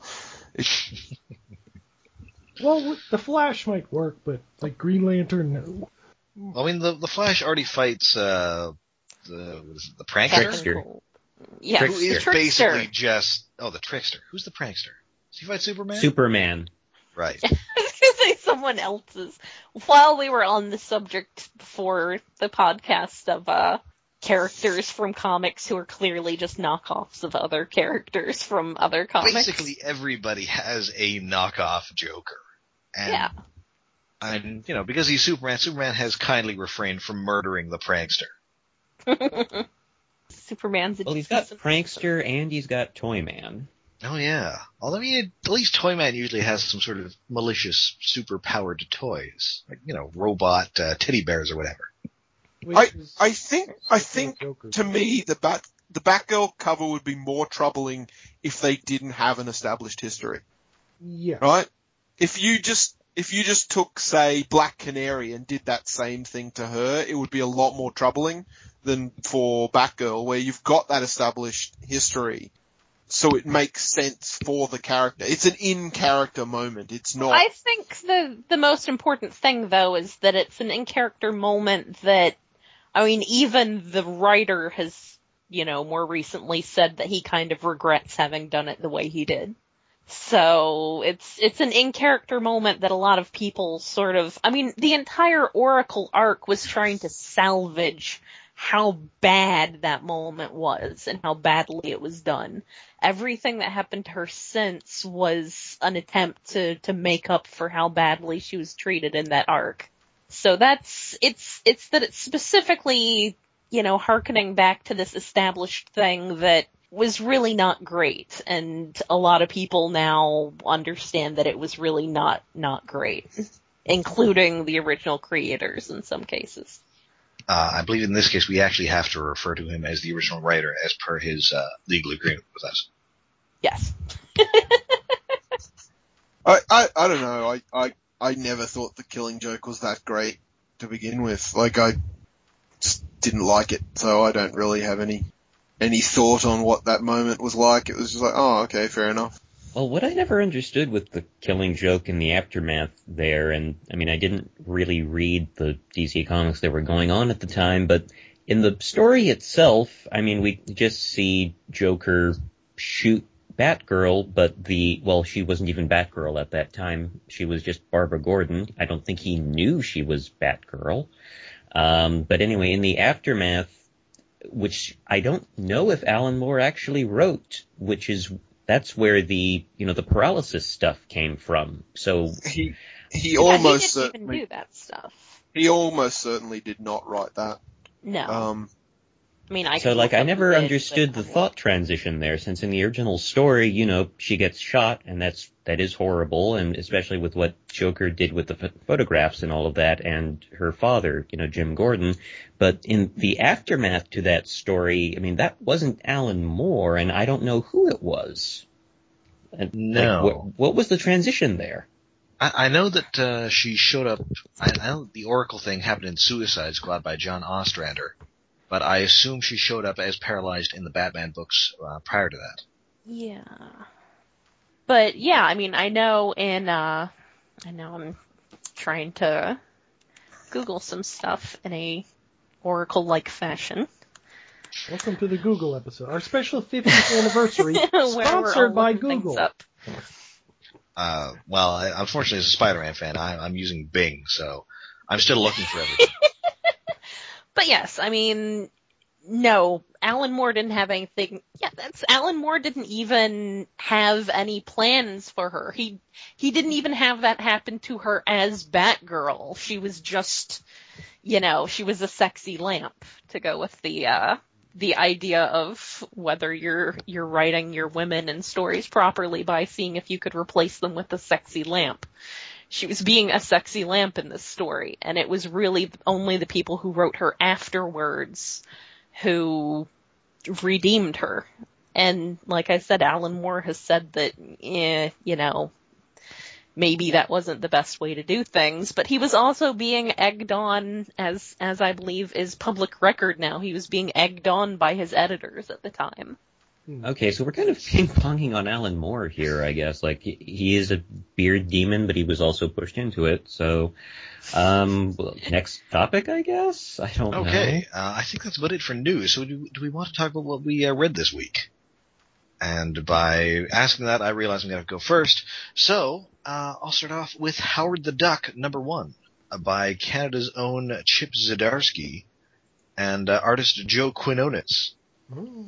Well, the Flash might work, but like Green Lantern, no. I mean, the Flash already fights the prankster. Trickster. Yeah, Who is Trickster. basically just the Trickster. Who's the prankster? Does he fight Superman? Superman. Right. I was gonna say someone else's. While we were on the subject before the podcast of characters from comics who are clearly just knockoffs of other characters from other comics. Basically, everybody has a knockoff Joker. And, and because he's Superman, Superman has kindly refrained from murdering the prankster. Superman's a Well, he's got Prankster and he's got Toyman. Oh, yeah. Although, at least Toyman usually has some sort of malicious, super-powered toys. Like, robot teddy bears or whatever. I think to me, the Batgirl cover would be more troubling if they didn't have an established history. Yeah. Right? If you just took, say, Black Canary and did that same thing to her, it would be a lot more troubling than for Batgirl, where you've got that established history. So it makes sense for the character. It's an in-character moment. It's not... I think the most important thing, though, is that it's an in-character moment that, I mean, even the writer has, more recently said that he kind of regrets having done it the way he did. So it's an in-character moment that a lot of people sort of, I mean, the entire Oracle arc was trying to salvage how bad that moment was and how badly it was done. Everything that happened to her since was an attempt to make up for how badly she was treated in that arc. So it's that it's specifically, hearkening back to this established thing that was really not great, and a lot of people now understand that it was really not great, including the original creators in some cases. I believe in this case we actually have to refer to him as the original writer as per his legal agreement with us. Yes. I don't know. I never thought the Killing Joke was that great to begin with. Like, I just didn't like it, so I don't really have any thought on what that moment was like. It was just like, oh, okay, fair enough. Well, what I never understood with the Killing Joke and the aftermath there, and I mean, I didn't really read the DC comics that were going on at the time, but in the story itself, I mean, we just see Joker shoot Batgirl, but she wasn't even Batgirl at that time. She was just Barbara Gordon. I don't think he knew she was Batgirl. But anyway, in the aftermath, which I don't know if Alan Moore actually wrote, that's where the paralysis stuff came from. So he Yeah, almost he didn't even certainly do that stuff. he almost certainly did not write that. No. I mean, I So, can like, look I up never who did, understood but the thought transition there, since in the original story, you know, she gets shot, and that is horrible, and especially with what Joker did with the photographs and all of that, and her father, you know, Jim Gordon. But in the aftermath to that story, I mean, that wasn't Alan Moore, and I don't know who it was. And, No. like, what was the transition there? I know that she showed up. I know the Oracle thing happened in Suicide Squad by John Ostrander, but I assume she showed up as paralyzed in the Batman books prior to that. Yeah. But yeah, I mean, I know I'm trying to Google some stuff in a Oracle-like fashion. Welcome to the Google episode, our special 50th anniversary, Where we're all sponsored by looking things Google. up. Well, unfortunately, as a Spider-Man fan, I'm using Bing, so I'm still looking for everything. But yes, I mean, no, Alan Moore didn't have anything. Yeah, Alan Moore didn't even have any plans for her. He didn't even have that happen to her as Batgirl. She was just, you know, she was a sexy lamp, to go with the idea of whether you're writing your women and stories properly by seeing if you could replace them with a sexy lamp. She was being a sexy lamp in this story, and it was really only the people who wrote her afterwards who redeemed her. And like I said, Alan Moore has said that, you know, maybe that wasn't the best way to do things, but he was also being egged on, as I believe is public record now. He was being egged on by his editors at the time. Okay, so we're kind of ping-ponging on Alan Moore here, I guess. Like, he is a beard demon, but he was also pushed into it. So, next topic, I guess? I don't know. Okay, I think that's about it for news. So do we want to talk about what we read this week? And by asking that, I realize I'm going to go first. So, I'll start off with Howard the Duck, #1, by Canada's own Chip Zdarsky and artist Joe Quinones. Oh,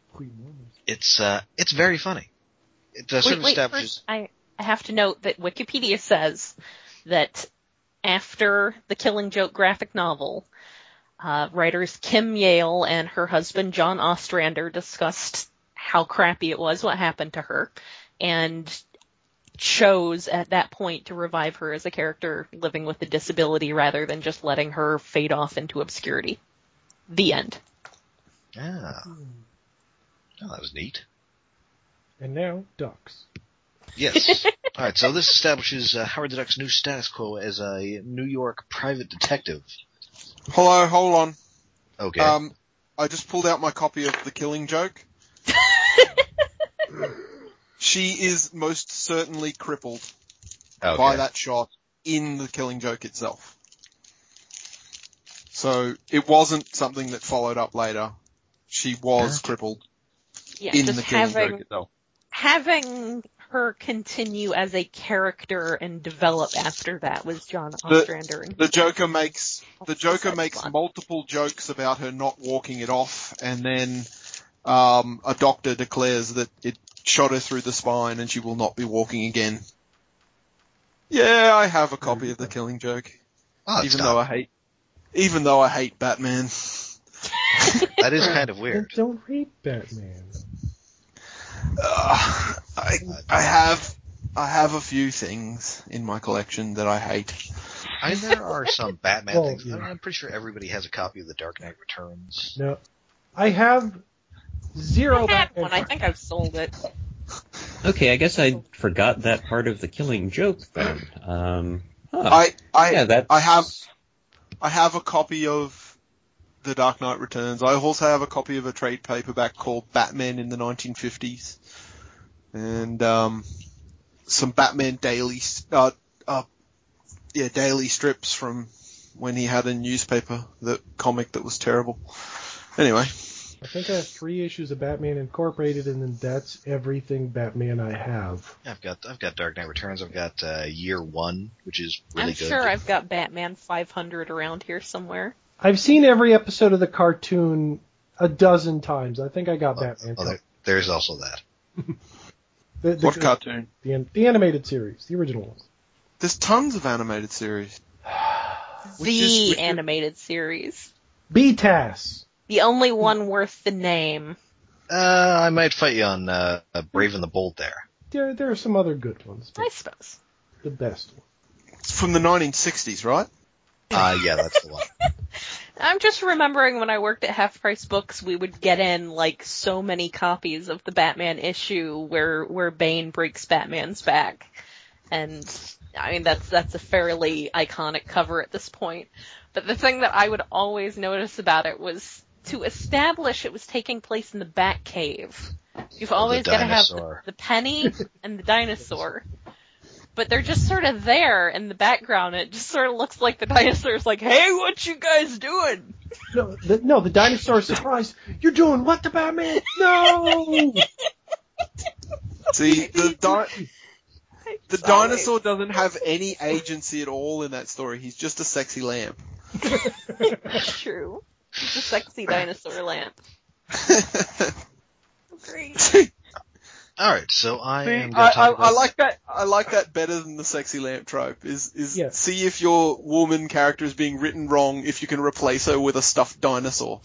It's very funny. It sort of establishes... First, I have to note that Wikipedia says that after the Killing Joke graphic novel, writers Kim Yale and her husband John Ostrander discussed how crappy it was, what happened to her, and chose at that point to revive her as a character living with a disability rather than just letting her fade off into obscurity. The end. Ah. Oh, that was neat. And now, ducks. Yes. All right, so this establishes Howard the Duck's new status quo as a New York private detective. Hello, hold on. Okay. I just pulled out my copy of The Killing Joke. She is most certainly crippled by that shot in The Killing Joke itself. So it wasn't something that followed up later. She was crippled in The Killing Joke itself. Having her continue as a character and develop after that was John Ostrander. The Joker makes multiple jokes about her not walking it off, and then a doctor declares that it shot her through the spine and she will not be walking again. Yeah, I have a copy of The Killing Joke. Oh, even though I hate Batman. That is kind of weird. Don't hate Batman. I have a few things in my collection that I hate. There are some Batman things. Yeah. I'm pretty sure everybody has a copy of The Dark Knight Returns. No. I have zero I had Batman one. I think I've sold it. Okay, I guess I forgot that part of The Killing Joke then. I that's... have a copy of The Dark Knight Returns. I also have a copy of a trade paperback called Batman in the 1950s. And some Batman daily strips from when he had a newspaper, the comic that was terrible. Anyway. I think I have 3 issues of Batman Incorporated, and then that's everything Batman I have. I've got Dark Knight Returns. I've got Year One, which is really good. I'm sure I've got Batman 500 around here somewhere. I've seen every episode of the cartoon a dozen times. I think I got Batman. There's also that. What cartoon? The animated series, the original one. There's tons of animated series. The animated series. BTAS. The only one worth the name. I might fight you on Brave and the Bold there. There are some other good ones. I suppose. The best one. It's from the 1960s, right? Yeah, that's the one. I'm just remembering when I worked at Half Price Books, we would get in like so many copies of the Batman issue where Bane breaks Batman's back. And I mean that's a fairly iconic cover at this point. But the thing that I would always notice about it was to establish it was taking place in the Batcave. You've always got to have the penny and the dinosaur. But they're just sort of there in the background. It just sort of looks like the dinosaur's like, hey, what you guys doing? No, the dinosaur's surprised. You're doing what to Batman? No! See, the dinosaur doesn't have any agency at all in that story. He's just a sexy lamp. True. It's a sexy dinosaur lamp. Great. All right, so I like that better than the sexy lamp trope. Yeah. See if your woman character is being written wrong if you can replace her with a stuffed dinosaur.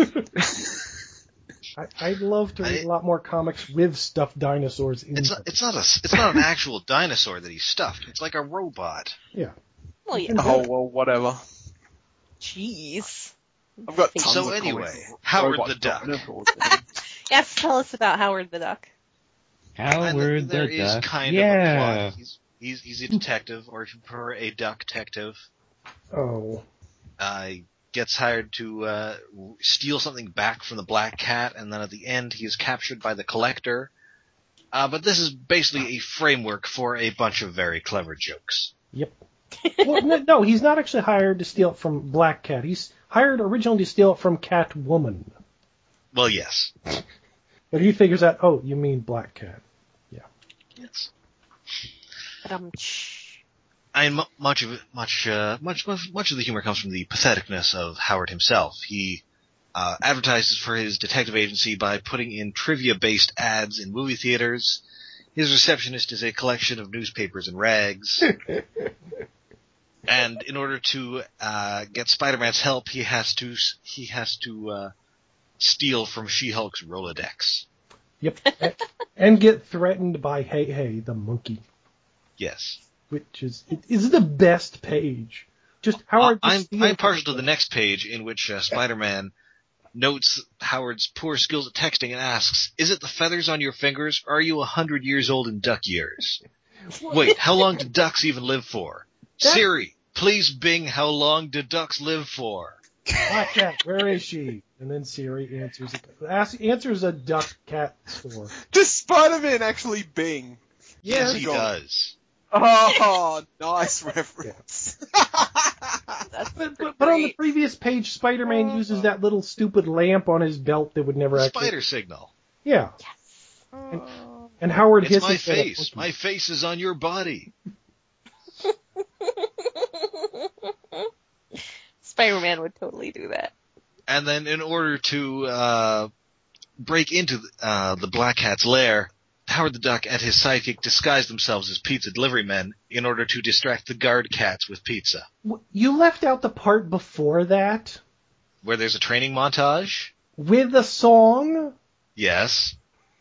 I'd love to read a lot more comics with stuffed dinosaurs in them. It's not an actual dinosaur that he's stuffed. It's like a robot. Yeah. Well, yeah. Oh well, whatever. Jeez. I've got tons So of anyway, comics of Howard robot the Duck. dinosaurs. Yes, tell us about Howard the Duck. Howard there the is Duck. kind of a plot. He's a detective, or if you prefer, a duck detective. Oh. Gets hired to steal something back from the Black Cat, and then at the end he is captured by the Collector. But this is basically a framework for a bunch of very clever jokes. Yep. Well, no, he's not actually hired to steal it from Black Cat. He's hired originally to steal it from Catwoman. Well, yes. But he figures out, oh, you mean Black Cat. Yeah. Yes. I And much of the humor comes from the patheticness of Howard himself. He advertises for his detective agency by putting in trivia-based ads in movie theaters. His receptionist is a collection of newspapers and rags. And in order to get Spider-Man's help, he has to steal from She-Hulk's Rolodex. Yep. And get threatened by Hey Hey, the monkey. Yes. Which is the best page. Just Howard. I'm partial to the next page in which Spider-Man notes Howard's poor skills at texting and asks, "Is it the feathers on your fingers, or are you 100 years old in duck years? Wait, how long do ducks even live for? Siri, please Bing, how long do ducks live for?" Black Cat, where is she? And then Siri answers a duck cat store. Does Spider-Man actually Bing? Yes, he does. Oh, nice reference. But on the previous page, Spider-Man uses that little stupid lamp on his belt that would never actually... Spider signal. Yeah. Yes. And Howard It's hisses... my face. My face is on your body. Spider-Man would totally do that. And then in order to break into the Black Cat's lair, Howard the Duck and his sidekick disguise themselves as pizza delivery men in order to distract the guard cats with pizza. You left out the part before that? Where there's a training montage? With a song? Yes.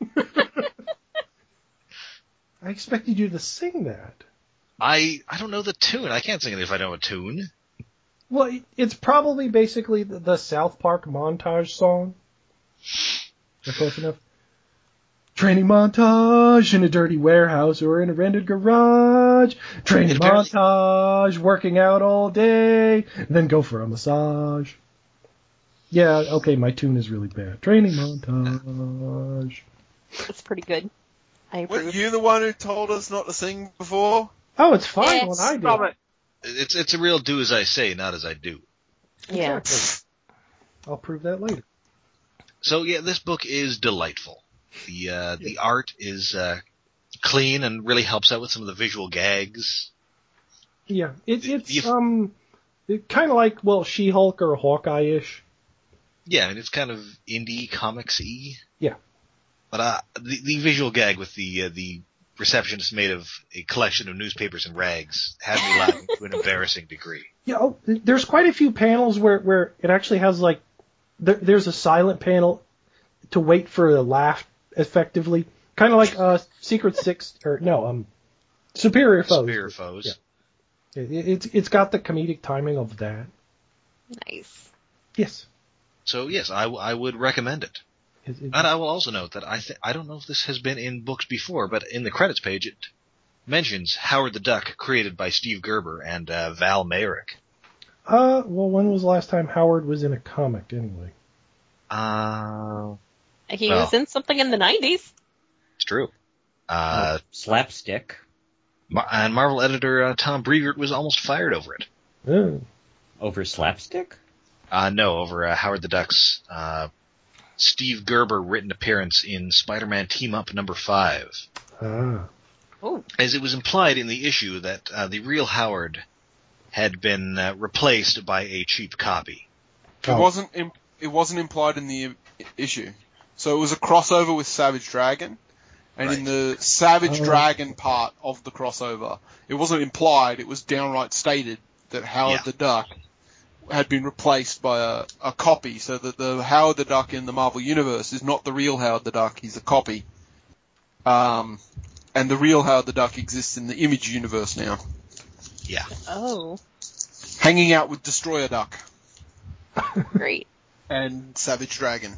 I expected you to sing that. I don't know the tune. I can't sing it if I know a tune. Well, it's probably basically the South Park montage song. Is that close enough? Training montage in a dirty warehouse or in a rented garage. Training montage, working out all day, then go for a massage. Yeah, okay, my tune is really bad. Training montage. That's pretty good. I approve. Weren't you the one who told us not to sing before? Oh, it's fine Yes. when I do. Stop it. It's a real do as I say, not as I do. Yeah. Exactly. I'll prove that later. So yeah, this book is delightful. The art is clean and really helps out with some of the visual gags. Yeah, it's kind of like, well, She-Hulk or Hawkeye-ish. Yeah, and it's kind of indie comics-y. Yeah. But the visual gag with the receptionist made of a collection of newspapers and rags had me laughing to an embarrassing degree. Yeah, there's quite a few panels where it actually has like there's a silent panel to wait for a laugh effectively, kind of like Secret Six or no, Superior Foes. Superior Foes. Yeah. It's got the comedic timing of that. Nice. Yes. So yes, I would recommend it. And I will also note that I don't know if this has been in books before, but in the credits page it mentions Howard the Duck, created by Steve Gerber and Val Mayrick. Well, when was the last time Howard was in a comic anyway? He was in something in the 90s. It's true. Slapstick. And Marvel editor Tom Brevoort was almost fired over it. Over Slapstick? No, over Howard the Duck's Steve Gerber written appearance in Spider-Man Team Up number 5. Oh. As it was implied in the issue that the real Howard had been replaced by a cheap copy. It wasn't implied in the issue. So it was a crossover with Savage Dragon, and in the Savage Dragon part of the crossover, it wasn't implied, it was downright stated that Howard the Duck had been replaced by a copy, so that the Howard the Duck in the Marvel Universe is not the real Howard the Duck, he's a copy. And the real Howard the Duck exists in the Image universe now. Yeah. Oh. Hanging out with Destroyer Duck. Great. And Savage Dragon.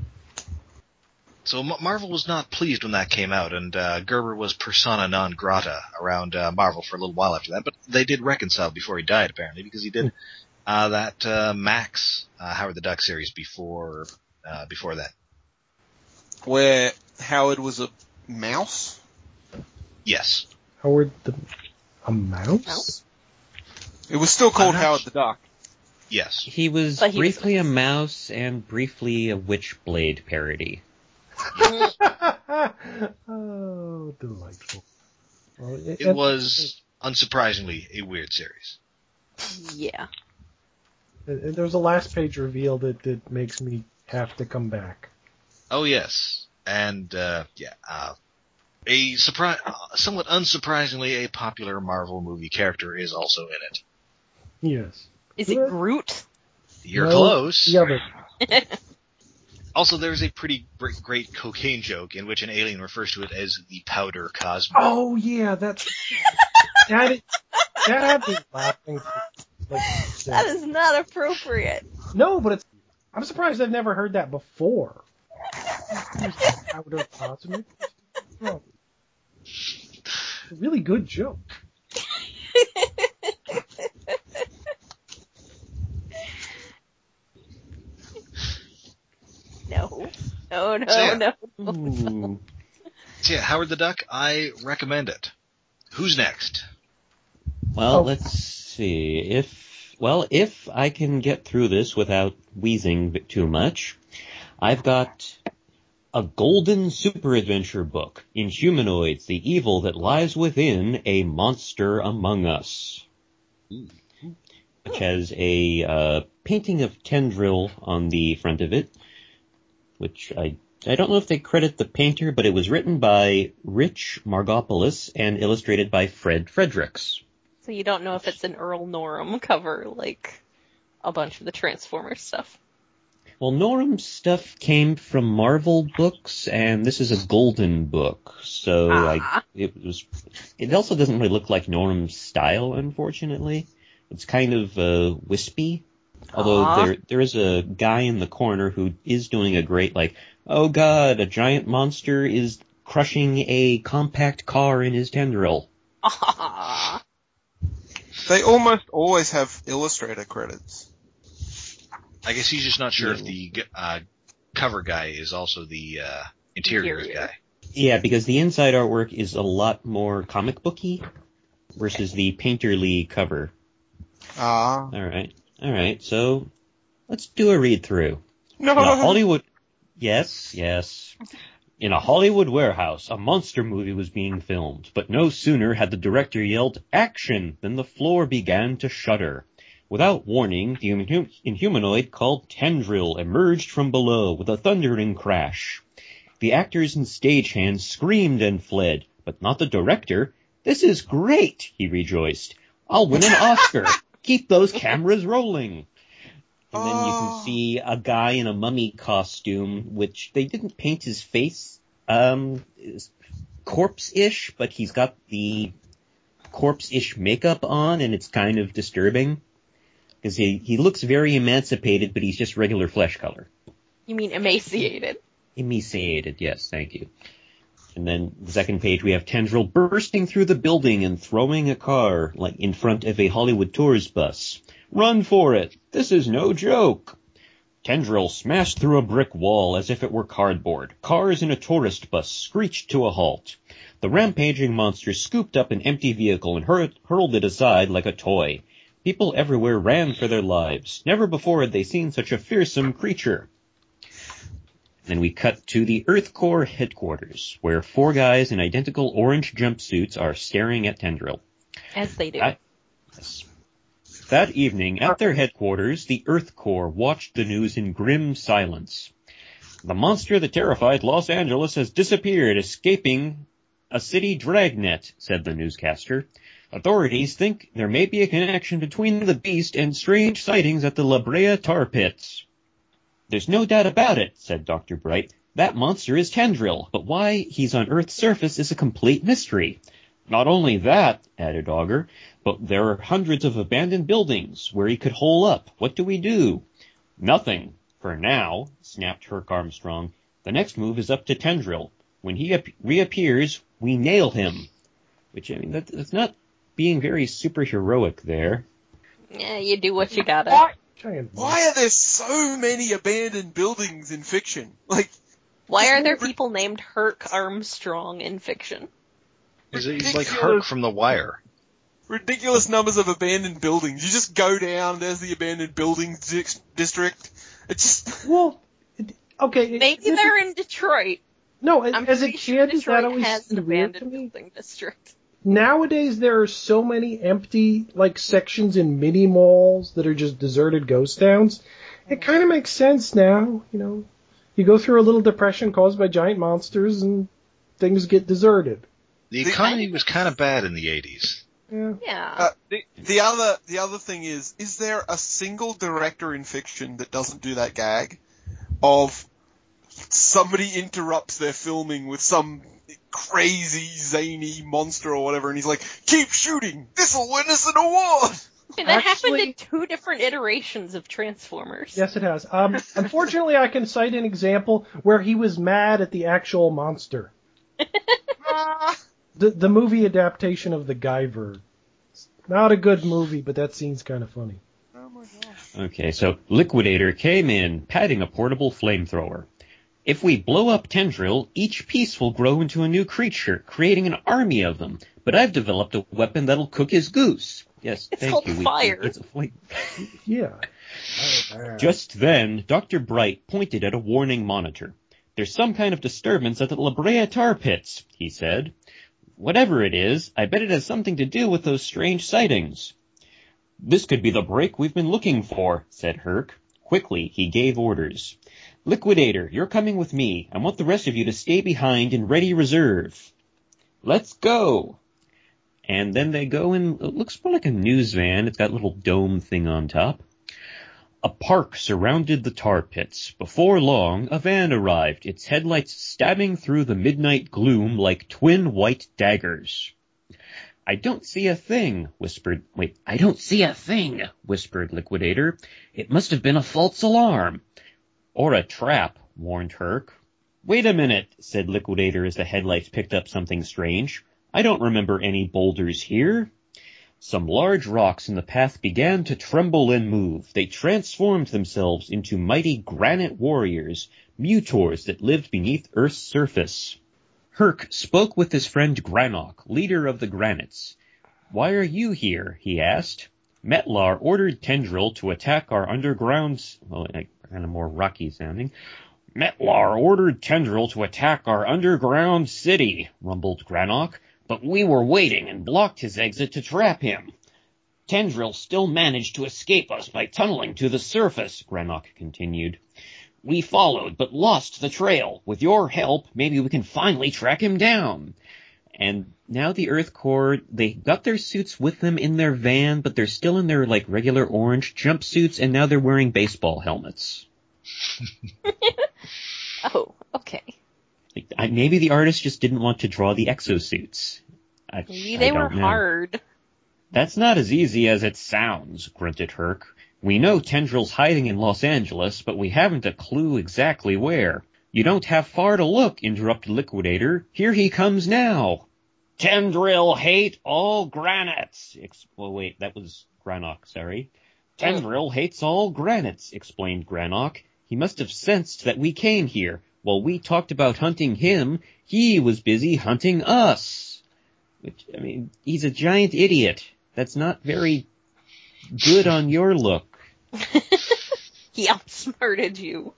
So Marvel was not pleased when that came out, and Gerber was persona non grata around Marvel for a little while after that, but they did reconcile before he died, apparently, because he did that Max Howard the Duck series before that. Where Howard was a mouse? Yes. Howard a mouse? It was still called Howard the Duck. Yes. He was briefly a mouse and briefly a Witchblade parody. Oh, delightful. Well, it was, unsurprisingly, a weird series. Yeah. There's a last page reveal that makes me have to come back. Oh, yes. And, somewhat unsurprisingly, a popular Marvel movie character is also in it. Yes. Is it Groot? You're close. The other. Also, there's a pretty great cocaine joke in which an alien refers to it as the powder Cosmo. Oh, yeah, that had me laughing. That is not appropriate. No, but I'm surprised I've never heard that before. Powder Cosmic? Oh. It's a really good joke. No. So yeah, Howard the Duck, I recommend it. Who's next? Well, let's see. If I can get through this without wheezing too much, I've got a golden super adventure book, Inhumanoids, the Evil That Lies Within, A Monster Among Us, which has a painting of Tendril on the front of it, which I don't know if they credit the painter, but it was written by Rich Margopoulos and illustrated by Fred Fredericks. So you don't know if it's an Earl Norem cover, like a bunch of the Transformers stuff. Well, Norem's stuff came from Marvel books, and this is a golden book, so it also doesn't really look like Norem's style, unfortunately. It's kind of wispy. Although there is a guy in the corner who is doing a great, like, oh god, a giant monster is crushing a compact car in his tendril. They almost always have illustrator credits. I guess he's just not sure if the cover guy is also the interior guy. Yeah, because the inside artwork is a lot more comic booky versus the painterly cover. Alright, so let's do a read-through. No. In a Hollywood... Yes. In a Hollywood warehouse, a monster movie was being filmed, but no sooner had the director yelled, "Action!" than the floor began to shudder. Without warning, the Inhumanoid called Tendril emerged from below with a thundering crash. The actors and stagehands screamed and fled, but not the director. This is great, he rejoiced. I'll win an Oscar. Keep those cameras rolling. And then you can see a guy in a mummy costume, which they didn't paint his face corpse-ish, but he's got the corpse-ish makeup on, and it's kind of disturbing. Because he looks very emancipated, but he's just regular flesh color. You mean emaciated? Emaciated, yes, thank you. And then the second page, we have Tendril bursting through the building and throwing a car, like in front of a Hollywood Tours bus. Run for it! This is no joke! Tendril smashed through a brick wall as if it were cardboard. Cars in a tourist bus screeched to a halt. The rampaging monster scooped up an empty vehicle and hurled it aside like a toy. People everywhere ran for their lives. Never before had they seen such a fearsome creature. Then we cut to the Earth Corps headquarters, where 4 guys in identical orange jumpsuits are staring at Tendril. As they do. Yes. That evening, at their headquarters, the Earth Corps watched the news in grim silence. The monster that terrified Los Angeles has disappeared, escaping a city dragnet, said the newscaster. Authorities think there may be a connection between the beast and strange sightings at the La Brea tar pits. There's no doubt about it, said Dr. Bright. That monster is Tendril, but why he's on Earth's surface is a complete mystery. Not only that, added Augur, but there are hundreds of abandoned buildings where he could hole up. What do we do? Nothing, for now, snapped Herc Armstrong. The next move is up to Tendril. When he reappears, we nail him. Which, I mean, that's not being very superheroic there. Yeah, you do what you gotta. Why are there so many abandoned buildings in fiction? Why are there people named Herc Armstrong in fiction? He's like Herc from The Wire. Ridiculous numbers of abandoned buildings. You just go down, there's the abandoned buildings district. It's just... Well, okay. Maybe they're in Detroit. No, I'm as a sure kid, Detroit that always has an seemed weird to abandoned me. building district. Nowadays, there are so many empty, sections in mini malls that are just deserted ghost towns. It kind of makes sense now, You go through a little depression caused by giant monsters and things get deserted. The economy was kind of bad in the 80s. Yeah. The other thing is there a single director in fiction that doesn't do that gag of somebody interrupts their filming with some crazy, zany monster or whatever, and he's like, keep shooting! This'll win us an award! And that happened in 2 different iterations of Transformers. Yes, it has. Unfortunately, I can cite an example where he was mad at the actual monster. The movie adaptation of The Guyver. Not a good movie, but that scene's kind of funny. Oh my gosh. Okay, so Liquidator came in, patting a portable flamethrower. If we blow up Tendril, each piece will grow into a new creature, creating an army of them. But I've developed a weapon that'll cook his goose. Yes, It's thank called you. fire. It's a flame. Yeah. Just then, Dr. Bright pointed at a warning monitor. There's some kind of disturbance at the La Brea tar pits, he said. Whatever it is, I bet it has something to do with those strange sightings. This could be the break we've been looking for, said Herc. Quickly, he gave orders. Liquidator, you're coming with me. I want the rest of you to stay behind in ready reserve. Let's go. And then they go in, it looks more like a news van. It's got a little dome thing on top. A park surrounded the tar pits. Before long, a van arrived, its headlights stabbing through the midnight gloom like twin white daggers. I don't see a thing, whispered Liquidator. It must have been a false alarm. Or a trap, warned Herc. Wait a minute, said Liquidator as the headlights picked up something strange. I don't remember any boulders here. Some large rocks in the path began to tremble and move. They transformed themselves into mighty granite warriors, mutors that lived beneath Earth's surface. Herc spoke with his friend Granok, leader of the Granites. Why are you here? He asked. Metlar ordered Tendril to attack our underground... Well, kind of more rocky sounding. Metlar ordered Tendril to attack our underground city, rumbled Granok. But we were waiting and blocked his exit to trap him. Tendril still managed to escape us by tunneling to the surface, Granok continued. We followed, but lost the trail. With your help, maybe we can finally track him down. And now the Earth Corps, they got their suits with them in their van, but they're still in their, like, regular orange jumpsuits, and now they're wearing baseball helmets. Oh, okay. Like, maybe the artist just didn't want to draw the exosuits. Maybe they were don't know. hard. That's not as easy as it sounds, grunted Herc. We know Tendril's hiding in Los Angeles, but we haven't a clue exactly where. You don't have far to look, interrupted Liquidator. Here he comes now. Tendril hate all granites. Wait, that was Granok, sorry. Tendril hates all granites, explained Granok. He must have sensed that we came here. While we talked about hunting him, he was busy hunting us. Which, I mean, he's a giant idiot. That's not very good on your look. He outsmarted you.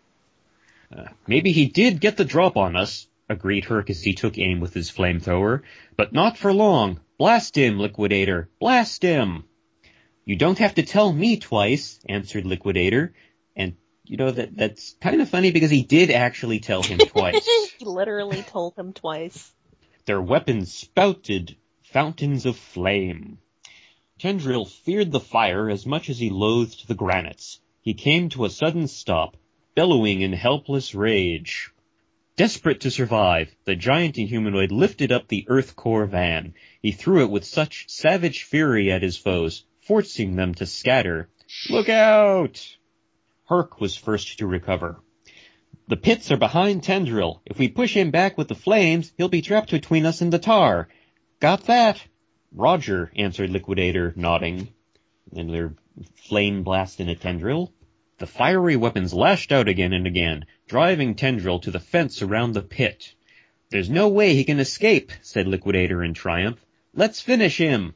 Maybe he did get the drop on us, agreed Herc as he took aim with his flamethrower. But not for long. Blast him, Liquidator. Blast him. You don't have to tell me twice, answered Liquidator. And, you know, that's kind of funny because he did actually tell him twice. He literally told him twice. Their weapons spouted fountains of flame. Tendril feared the fire as much as he loathed the granites. He came to a sudden stop, bellowing in helpless rage. Desperate to survive, the giant Inhumanoid lifted up the Earth Corps van. He threw it with such savage fury at his foes, forcing them to scatter. Look out! Herc was first to recover. The pits are behind Tendril. If we push him back with the flames, he'll be trapped between us and the tar. Got that? Roger, answered Liquidator, nodding. And they're flame blasting at Tendril. The fiery weapons lashed out again and again, driving Tendril to the fence around the pit. There's no way he can escape, said Liquidator in triumph. Let's finish him.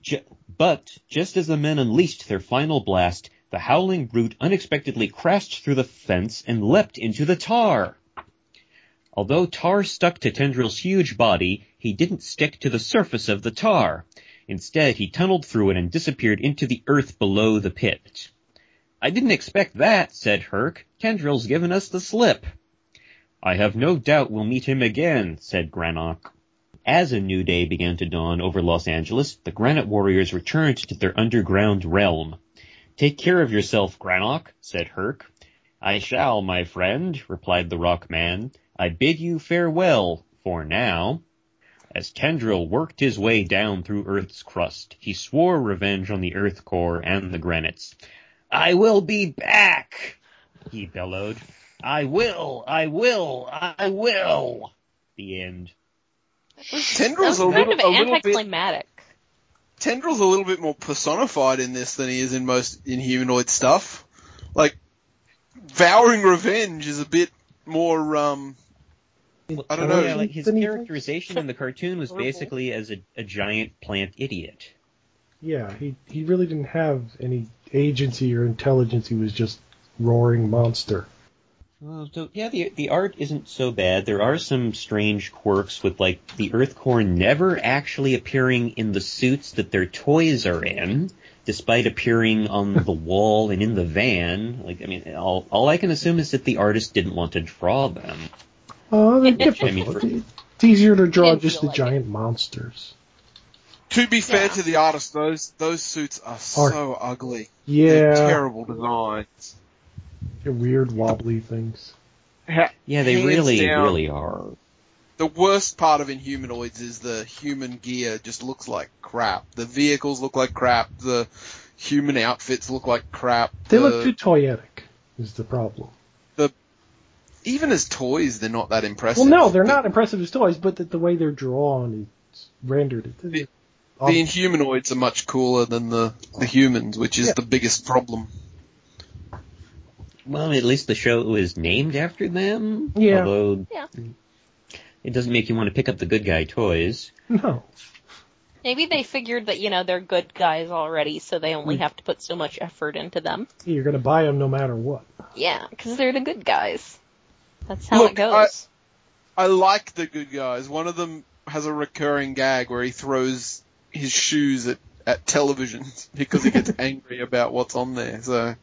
But just as the men unleashed their final blast, the howling brute unexpectedly crashed through the fence and leapt into the tar. Although tar stuck to Tendril's huge body, he didn't stick to the surface of the tar. Instead, he tunneled through it and disappeared into the earth below the pit. I didn't expect that, said Herc. Tendril's given us the slip. I have no doubt we'll meet him again, said Granok. As a new day began to dawn over Los Angeles, the Granite Warriors returned to their underground realm. Take care of yourself, Granok, said Herc. I shall, my friend, replied the Rock Man. I bid you farewell, for now. As Tendril worked his way down through Earth's crust, he swore revenge on the Earth Corps and the Granites. I will be back, he bellowed. I will. The end. Tendril's a kind of little bit anticlimactic. Tendril's a little bit more personified in this than he is in most Inhumanoid stuff. Like, vowing revenge is a bit more, I don't know. Yeah, like his characterization in the cartoon was basically as a giant plant idiot. Yeah, he really didn't have any agency or intelligence. He was just roaring monster. Well, so, yeah, the art isn't so bad. There are some strange quirks with, like, the Earth Corps never actually appearing in the suits that their toys are in, despite appearing on the wall and in the van. Like, I mean, all I can assume is that the artist didn't want to draw them. Oh, they're difficult. It's easier to draw just the giant monsters. To be fair to the artist, those suits are so ugly. Yeah. They're terrible designs. They're weird, wobbly things. Yeah, they really are. The worst part of Inhumanoids is the human gear just looks like crap. The vehicles look like crap. The human outfits look like crap. They look too toyetic, is the problem. Even as toys, they're not that impressive. Well, no, they're not impressive as toys, but the way they're drawn, it's rendered. The Inhumanoids are much cooler than the humans, which is the biggest problem. Well, at least the show is named after them. Yeah. Although it doesn't make you want to pick up the good guy toys. No. Maybe they figured that, they're good guys already, so they only have to put so much effort into them. You're going to buy them no matter what. Yeah, because they're the good guys. That's how it goes. I like the good guys. One of them has a recurring gag where he throws his shoes at televisions because he gets angry about what's on there. So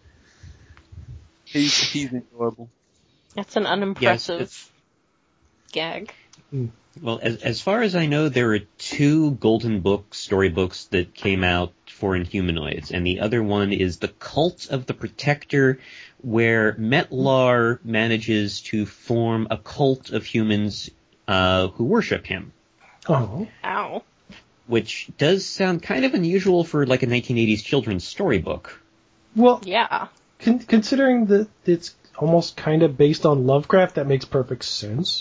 he's enjoyable. That's an unimpressive gag. Yeah, Well, as far as I know, there are 2 Golden Book storybooks that came out for Inhumanoids, and the other one is The Cult of the Protector, where Metlar manages to form a cult of humans who worship him. Oh. Ow. Which does sound kind of unusual for like a 1980s children's storybook. Well, Yeah. considering that it's almost kind of based on Lovecraft, that makes perfect sense.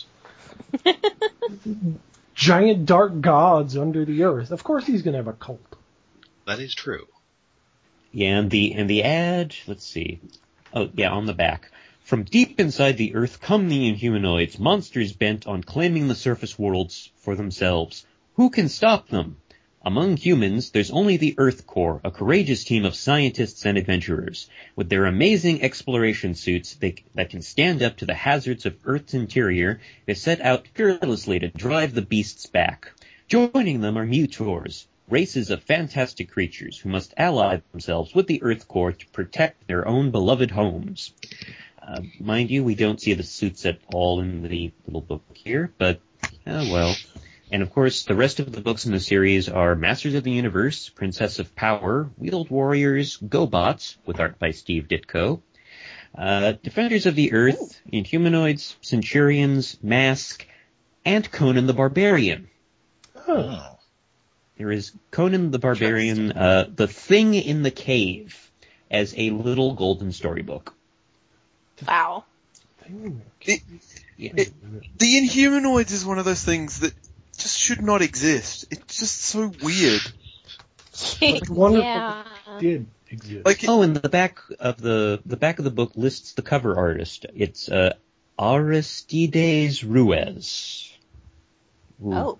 Giant dark gods under the earth. Of course he's going to have a cult. That is true. Yeah, and the ad, let's see. Oh, yeah, on the back. From deep inside the earth come the Inhumanoids, monsters bent on claiming the surface worlds for themselves. Who can stop them? Among humans, there's only the Earth Corps, a courageous team of scientists and adventurers. With their amazing exploration suits that can stand up to the hazards of Earth's interior, they set out fearlessly to drive the beasts back. Joining them are mutors, races of fantastic creatures who must ally themselves with the Earth Corps to protect their own beloved homes. Mind you, we don't see the suits at all in the little book here, but, oh well. And of course, the rest of the books in the series are Masters of the Universe, Princess of Power, Wheeled Warriors, GoBots, with art by Steve Ditko, Defenders of the Earth, Inhumanoids, Centurions, Mask, and Conan the Barbarian. Oh. There is Conan the Barbarian, The Thing in the Cave, as a little golden storybook. Wow. The Yeah. Inhumanoids is one of those things that just should not exist. It's just so weird. It's wonderful Yeah. it did exist. Like, Oh, and the back of the back of the book lists the cover artist. It's Aristides Ruiz. Who Oh.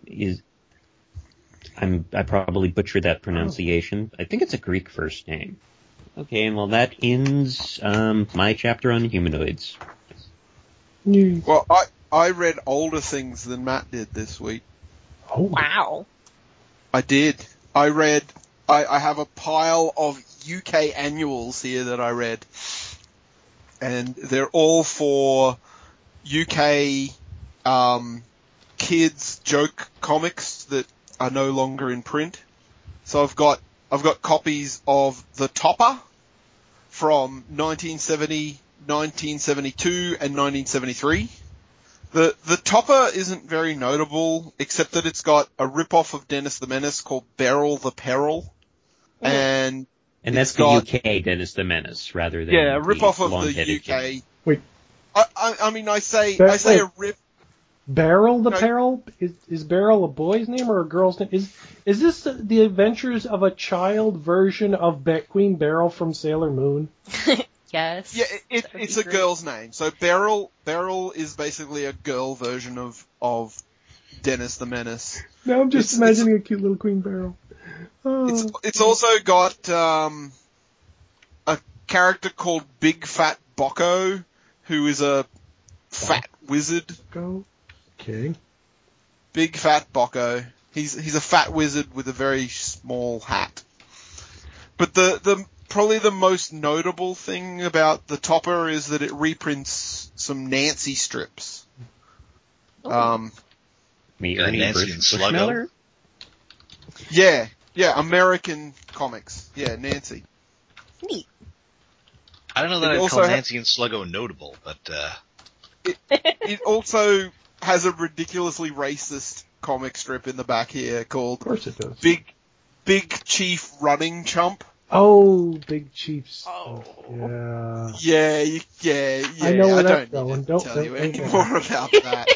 I probably butchered that pronunciation. I think it's a Greek first name. Okay, and well, that ends my chapter on humanoids. well, I read older things than Matt did this week. Oh, Wow. I did. I have a pile of UK annuals here that I read. And they're all for UK kids joke comics that are no longer in print. So I've got copies of The Topper from 1970, 1972, and 1973. The Topper isn't very notable, except that it's got a rip-off of Dennis the Menace called Beryl the Peril. And that's the UK Dennis the Menace, rather than a rip-off of the long-headed UK. Jimmy. wait. I mean, I say Wait. a rip. Beryl the No. Peril? Is Beryl a boy's name or a girl's name? Is this the adventures of a child version of Queen Beryl from Sailor Moon? Yes. Yeah, it's a girl's name. So Beryl is basically a girl version of Dennis the Menace. Now I'm just It's- imagining a cute little Queen Beryl. Oh. It's also got a character called Big Fat Bocco, who is a fat wizard. Go. Okay. Big Fat Bocco. He's a fat wizard with a very small hat. But the probably the most notable thing about the Topper is that it reprints some Nancy strips. Me, Yeah, Ernie Nancy and Sluggo. Yeah, American comics. Yeah, Nancy. Neat. I don't know that It I'd also call ha- Nancy and Sluggo notable, but It also has a ridiculously racist comic strip in the back here called Of course it does. Big Chief Running Chump. Oh, Big Chiefs. Oh. Yeah. Yeah. I know where I that's don't going. need to Don't- tell don't- you don't any go more about that.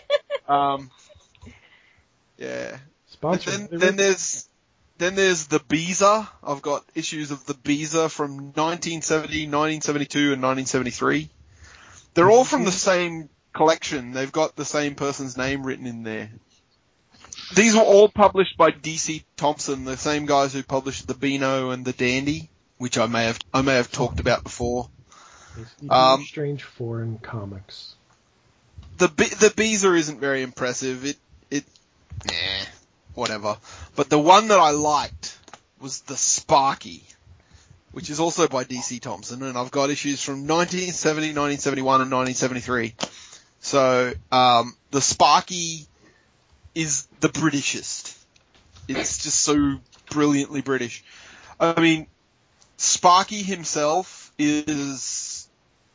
Yeah. But Sponsor. then there's the Beezer. I've got issues of the Beezer from 1970, 1972, and 1973. They're all from the same collection. They've got the same person's name written in there. These were all published by DC Thompson, the same guys who published the Beano and the Dandy, which I may have talked about before. Strange foreign comics. The Beezer isn't very impressive. Whatever. But the one that I liked was the Sparky, which is also by DC Thompson, and I've got issues from 1970, 1971, and 1973. So, the Sparky is the Britishest. It's just so brilliantly British. I mean, Sparky himself is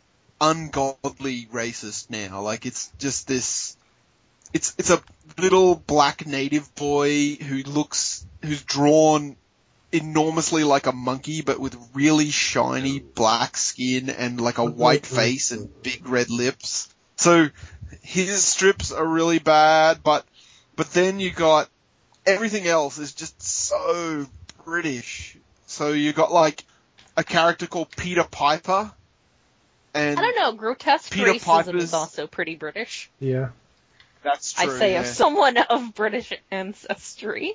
ungodly racist now. Like, it's just this... It's a little black native boy who's drawn enormously like a monkey, but with really shiny black skin and like a white face and big red lips. So his strips are really bad, but then you got everything else is just so British. So you got like a character called Peter Piper, and I don't know, grotesque Peter racism Piper's- is also pretty British. Yeah. that's true. I say yeah. of someone of British ancestry.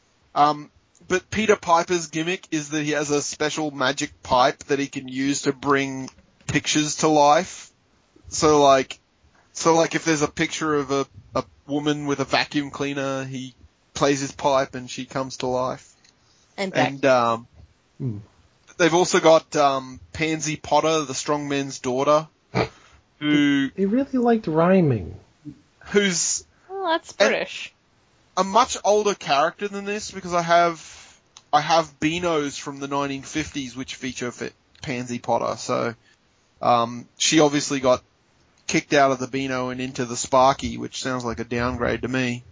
But Peter Piper's gimmick is that he has a special magic pipe that he can use to bring pictures to life. So like if there's a picture of a woman with a vacuum cleaner, he plays his pipe and she comes to life. And back. And they've also got Pansy Potter, the strongman's daughter, They really liked rhyming. who's Well, that's British. a much older character than this, because I have Beanos from the 1950s which feature Pansy Potter. So she obviously got kicked out of the Beano and into the Sparky, which sounds like a downgrade to me.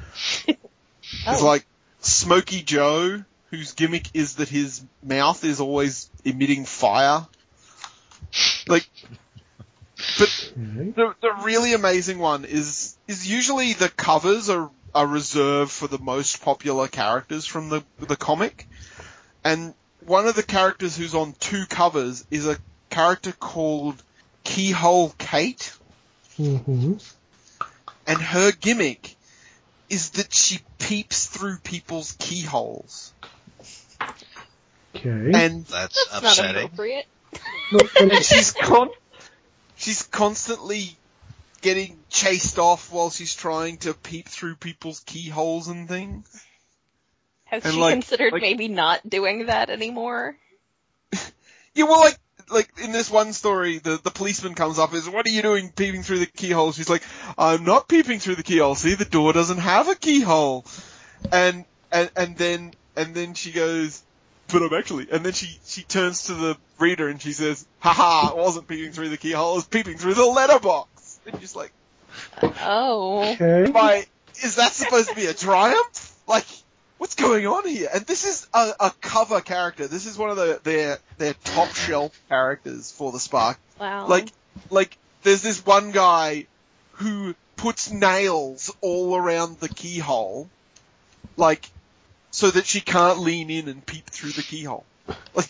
It's like Smokey Joe, whose gimmick is that his mouth is always emitting fire. Like, but the really amazing one is usually the covers are reserved for the most popular characters from the comic. And one of the characters who's on 2 covers is a character called Keyhole Kate. Mm-hmm. And her gimmick is that she peeps through people's keyholes. Okay. And That's Not upsetting. appropriate. and she's constantly getting chased off while she's trying to peep through people's keyholes and things. Has And she considered maybe not doing that anymore? Yeah, well, like in this one story, the policeman comes up and says, "What are you doing peeping through the keyhole?" She's like, "I'm not peeping through the keyhole. See, the door doesn't have a keyhole." And then she goes, "But I'm actually," and then she turns to the reader and she says, "Haha, I wasn't peeping through the keyhole, I was peeping through the letterbox." And you're just like, Oh. Okay. is that supposed to be a triumph? Like, what's going on here? And this is a cover character. This is one of their top shelf characters for the Spark. Wow. Like there's this one guy who puts nails all around the keyhole, like, so that she can't lean in and peep through the keyhole. Like,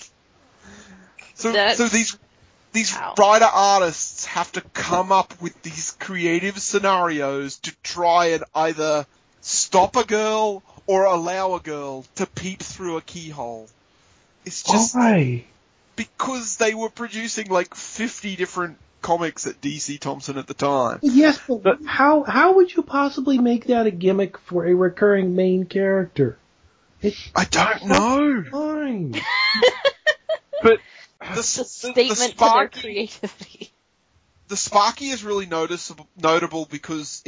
so these Wow. writer artists have to come up with these creative scenarios to try and either stop a girl or allow a girl to peep through a keyhole. It's just Why? because they were producing like 50 different comics at DC Thompson at the time. Yes, but how would you possibly make that a gimmick for a recurring main character? I don't know. Fine. But the statement to their creativity. The Sparky is really notable because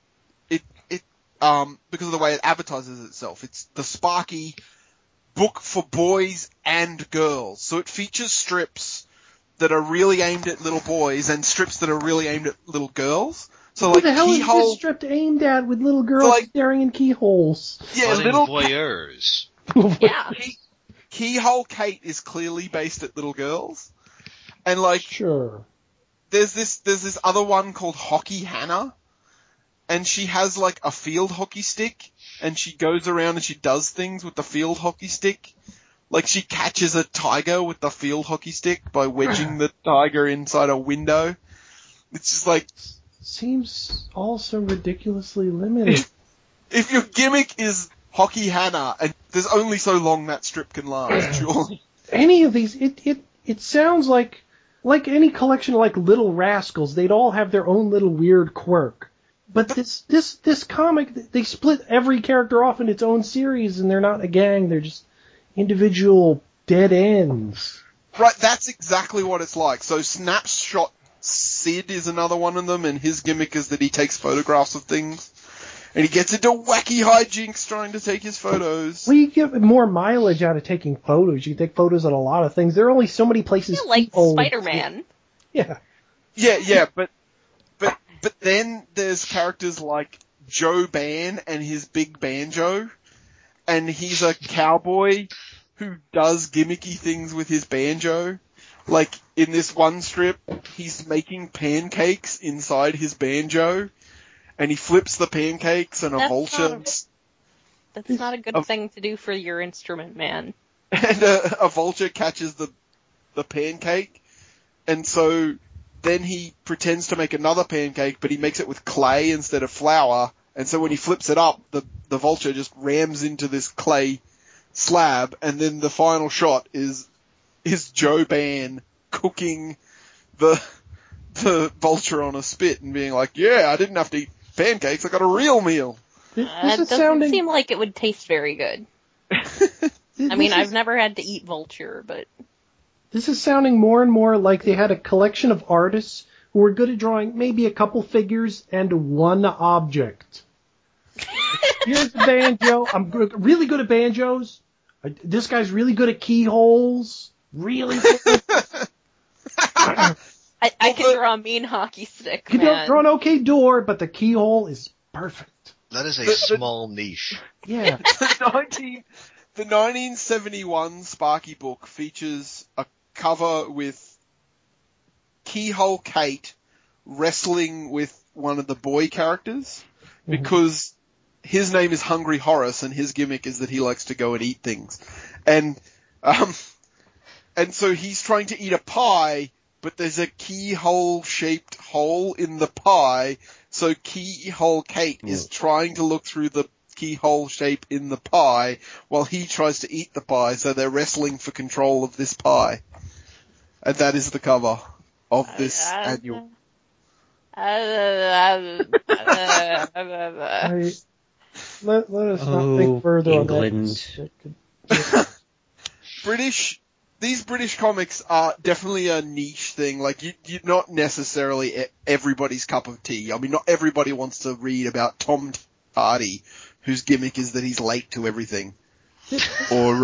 because of the way it advertises itself. It's the Sparky book for boys and girls. So it features strips that are really aimed at little boys and strips that are really aimed at little girls. So Who like the hell is keyhole, this strip aimed at with little girls staring in keyholes? yeah, Budding little voyeurs. Yeah. Keyhole Kate is clearly based at little girls. And like, Sure. there's this other one called Hockey Hannah, and she has like a field hockey stick, and she goes around and she does things with the field hockey stick. Like, she catches a tiger with the field hockey stick by wedging the tiger inside a window. It's just like, Seems also ridiculously limited. if your gimmick is Hockey Hannah, and there's only so long that strip can last, surely. Any of these, it sounds like any collection of like Little Rascals. They'd all have their own little weird quirk. But this comic, they split every character off in its own series, and they're not a gang. They're just individual dead ends. Right, that's exactly what it's like. So Snapshot Sid is another one of them, and his gimmick is that he takes photographs of things. And he gets into wacky hijinks trying to take his photos. Well, you get more mileage out of taking photos. You can take photos at a lot of things. There are only so many places. Yeah, like people- Spider-Man. Yeah. Yeah, but then there's characters like Joe Ban and his big banjo, and he's a cowboy who does gimmicky things with his banjo. Like, in this one strip, he's making pancakes inside his banjo, and he flips the pancakes and a That's vulture... That's not a good thing to do for your instrument, man. And a vulture catches the pancake, and so then he pretends to make another pancake, but he makes it with clay instead of flour, and so when he flips it up, the vulture just rams into this clay slab, and then the final shot is Joe Ban cooking the vulture on a spit and being like, yeah, I didn't have to eat pancakes, I got a real meal. This It is doesn't sounding. seem like it would taste very good. I mean, I've never had to eat vulture, but... This is sounding more and more like they had a collection of artists who were good at drawing maybe a couple figures and one object. Here's the banjo. I'm really good at banjos. This guy's really good at keyholes. Really good. I can draw a mean hockey stick, You man. don't draw an okay door, but the keyhole is perfect. That is a small niche. Yeah. The 1971 Sparky book features a cover with Keyhole Kate wrestling with one of the boy characters because his name is Hungry Horace and his gimmick is that he likes to go and eat things. And so he's trying to eat a pie, but there's a keyhole shaped hole in the pie, so Keyhole Kate is trying to look through the keyhole shape in the pie while he tries to eat the pie, so they're wrestling for control of this pie. And that is the cover of this annual. Let us not think further England. on that. These British comics are definitely a niche thing. Like, you're not necessarily everybody's cup of tea. I mean, not everybody wants to read about Tom Hardy, whose gimmick is that he's late to everything. Or,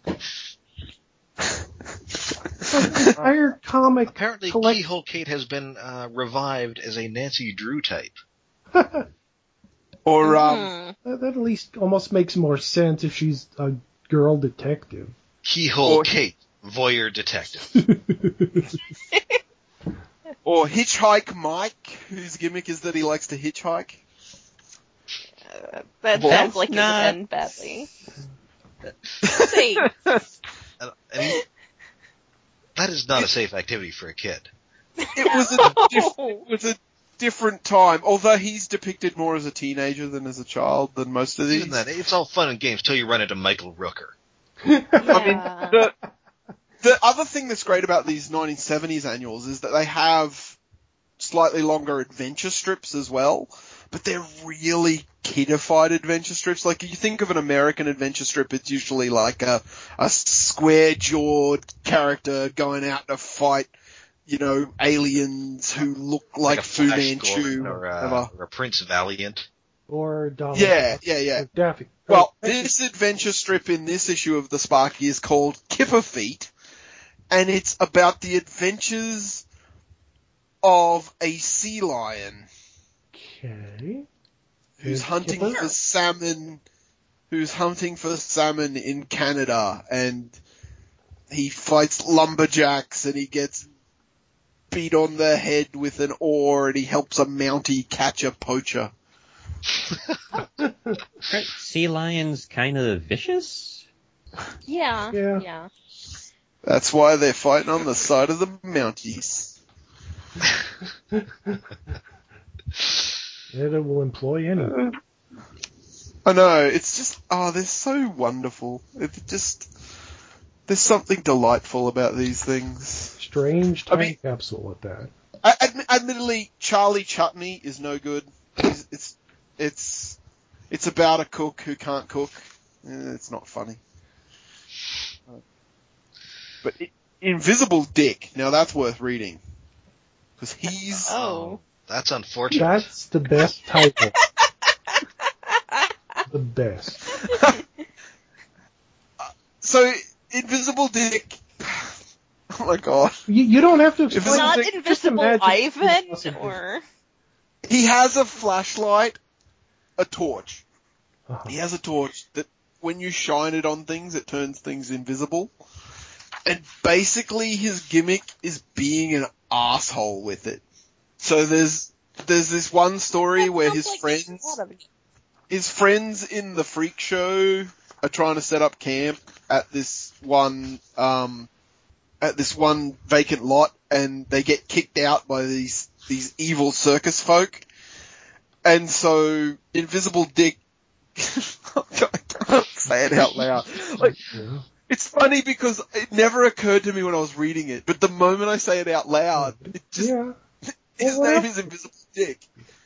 entire comic Apparently, collect- Keyhole Kate has been revived as a Nancy Drew type. or, That at least almost makes more sense if she's a girl detective. Keyhole Kate, voyeur detective. or Hitchhike Mike, whose gimmick is that he likes to hitchhike. That Well, sounds like it would not- end badly. Safe. That is not a safe activity for a kid. It was a different time, although he's depicted more as a teenager than as a child than most of these. Even then, it's all fun and games till you run into Michael Rooker. I mean, the other thing that's great about these 1970s annuals is that they have slightly longer adventure strips as well, but they're really kidified adventure strips. Like, you think of an American adventure strip, it's usually like a square-jawed character going out to fight, you know, aliens who look like a Fu Flash Manchu Gordon or a Prince Valiant. Or Donald. Yeah. Or Daffy. Well, Oh, this adventure strip in this issue of the Sparky is called Kipper Feet, and it's about the adventures of a sea lion okay. who's Is hunting Kipper? for salmon in Canada, and he fights lumberjacks and he gets beat on the head with an oar and he helps a Mountie catch a poacher. Right, sea lions kind of vicious? Yeah. Yeah. Yeah. That's why they're fighting on the side of the Mounties. It will employ any. I know, it's just, they're so wonderful. There's something delightful about these things. Strange time I mean- capsule at that. Admittedly, Charlie Chutney is no good. It's about a cook who can't cook. It's not funny. But Invisible Dick, now that's worth reading. Because he's... Oh. That's unfortunate. That's the best title. The best. So, Invisible Dick. Oh my god. You don't have to explain. Not it. Just Invisible imagine Ivan, it's possible. or He has a flashlight, a torch. Uh-huh. He has a torch that when you shine it on things, it turns things invisible. And basically his gimmick is being an asshole with it. So there's this one story where his friends in the freak show are trying to set up camp at this one vacant lot, and they get kicked out by these evil circus folk. And so Invisible Dick I can't say it out loud. Like, it's funny because it never occurred to me when I was reading it, but the moment I say it out loud, it just his name is Invisible Dick.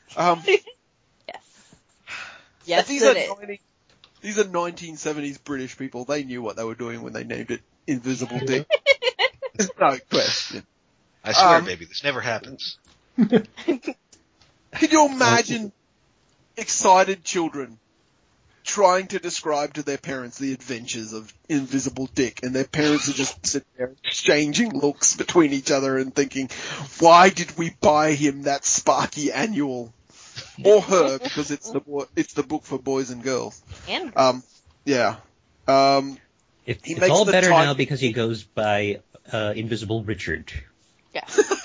Yes, these are 1970s British people. They knew what they were doing when they named it Invisible Dick. There's no question. I swear, baby, this never happens. Can you imagine excited children trying to describe to their parents the adventures of Invisible Dick, and their parents are just sitting there exchanging looks between each other and thinking, why did we buy him that Sparky annual? Or her, because it's the book for boys and girls. And yeah. It's all better now because he goes by Invisible Richard. yeah.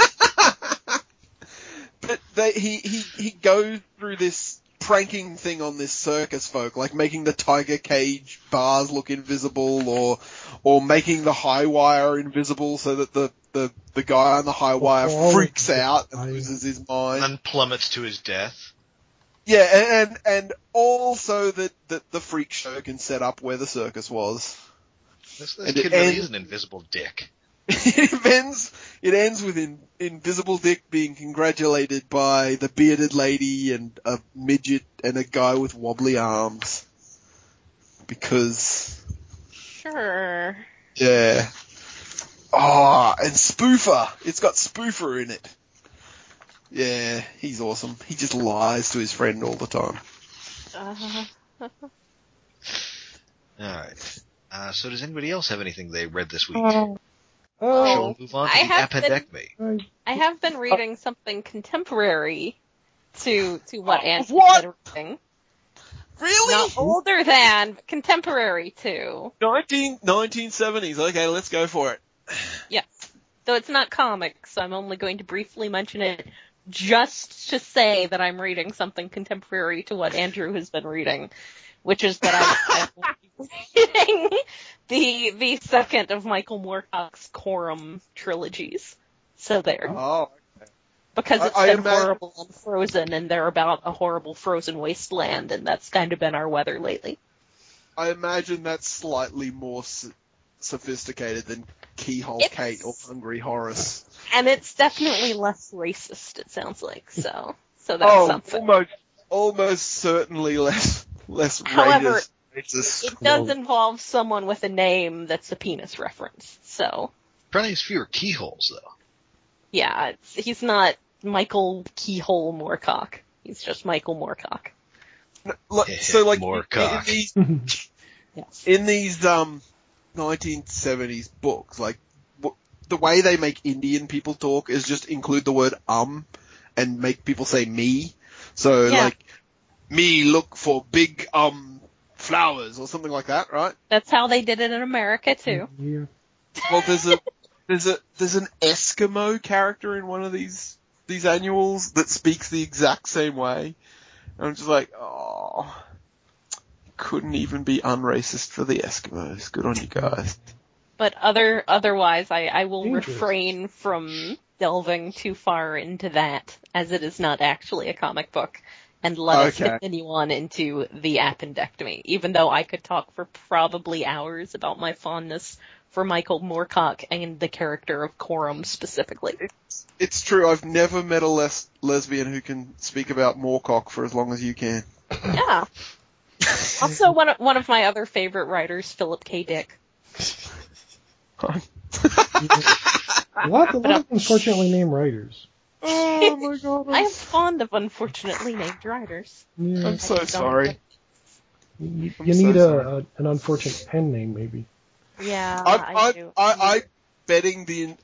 But he goes through this pranking thing on this circus folk, like making the tiger cage bars look invisible, or making the high wire invisible so that the guy on the high wire freaks out and loses his mind. And plummets to his death. Yeah, and also that the freak show can set up where the circus was. This kid really is an invisible dick. It ends with Invisible Dick being congratulated by the bearded lady and a midget and a guy with wobbly arms. Because... Sure. Yeah. Oh, and Spoofer. It's got Spoofer in it. Yeah, he's awesome. He just lies to his friend all the time. Alright. So does anybody else have anything they read this week? Oh, Shall we move on to the appendectomy? I have been reading something contemporary to what Andrew's been reading. Really? Not older than, but contemporary to. 1970s. Okay, let's go for it. Yes. Though it's not comics, I'm only going to briefly mention it just to say that I'm reading something contemporary to what Andrew has been reading, which is that I'm reading the second of Michael Moorcock's Corum trilogies. So there. Oh, okay. Because it's been horrible on Frozen, and they're about a horrible frozen wasteland, and that's kind of been our weather lately. I imagine that's slightly more sophisticated than Keyhole Kate or Hungry Horace. And it's definitely less racist, it sounds like, so that's something. Almost certainly less However, racist. It does involve someone with a name that's a penis reference, so. Probably has fewer keyholes, though. Yeah, he's not Michael Keyhole Moorcock. He's just Michael Moorcock. So, like, Moorcock. in these 1970s books, like, the way they make Indian people talk is just include the word and make people say me. So, like, me look for big flowers or something like that, right? That's how they did it in America too. Yeah. Well, there's an Eskimo character in one of these annuals that speaks the exact same way. And I'm just like, oh, couldn't even be unracist for the Eskimos. Good on you guys. But otherwise, I will refrain from delving too far into that, as it is not actually a comic book, and let us continue on into the appendectomy, even though I could talk for probably hours about my fondness for Michael Moorcock and the character of Corum specifically. It's true, I've never met a lesbian who can speak about Moorcock for as long as you can. Yeah. Also, one of my other favorite writers, Philip K. Dick. A lot of unfortunately named writers. Oh my god. I am fond of unfortunately named writers. Yeah. I'm so sorry. You I'm need so sorry. an unfortunate pen name, maybe. Yeah, I do. I'm betting the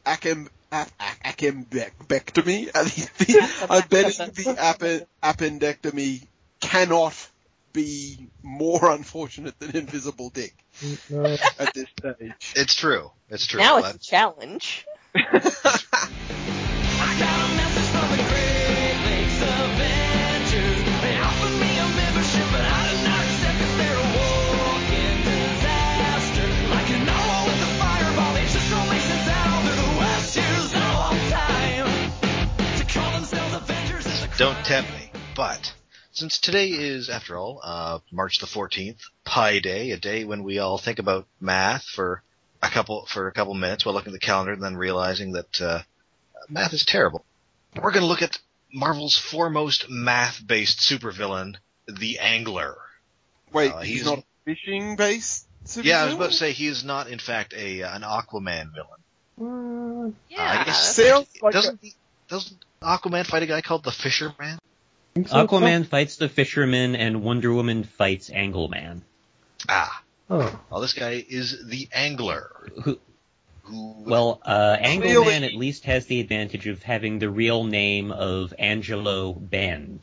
acembectomy. I'm betting the appendectomy cannot be more unfortunate than Invisible Dick No. at this stage. It's true. It's true. Now but it's a challenge. I got a message from the Great Lakes Avengers. They offered me a membership, but I did not accept 'cause they're a walking disaster. Like an owl with a fireball, they just don't make sense at all. They're the worst used of all time. To call themselves Avengers is a crime. don't tempt me. But since today is, after all, March the 14th, Pi Day, a day when we all think about math for a couple minutes while looking at the calendar and then realizing that math is terrible. We're going to look at Marvel's foremost math-based supervillain, the Angler. Wait, he's he's not fishing-based? Yeah, I was about to say he is not, in fact, an Aquaman villain. Yeah. I guess Sounds like doesn't Aquaman fight a guy called the Fisherman? Aquaman fights the Fisherman, and Wonder Woman fights Angleman. Ah, Oh. well, this guy is the Angler. Well, Angleman at least has the advantage of having the real name of Angelo Bend.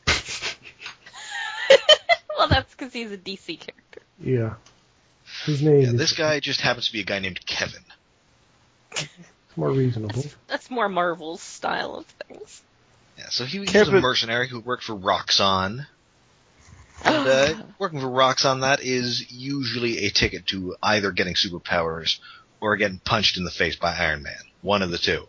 Well, that's because he's a DC character. Yeah. His name is This guy just happens to be a guy named Kevin. more reasonable. That's more Marvel's style of things. Yeah, so he was a Kevin- mercenary who worked for Roxxon. And working for Roxxon, that is usually a ticket to either getting superpowers or getting punched in the face by Iron Man. One of the two.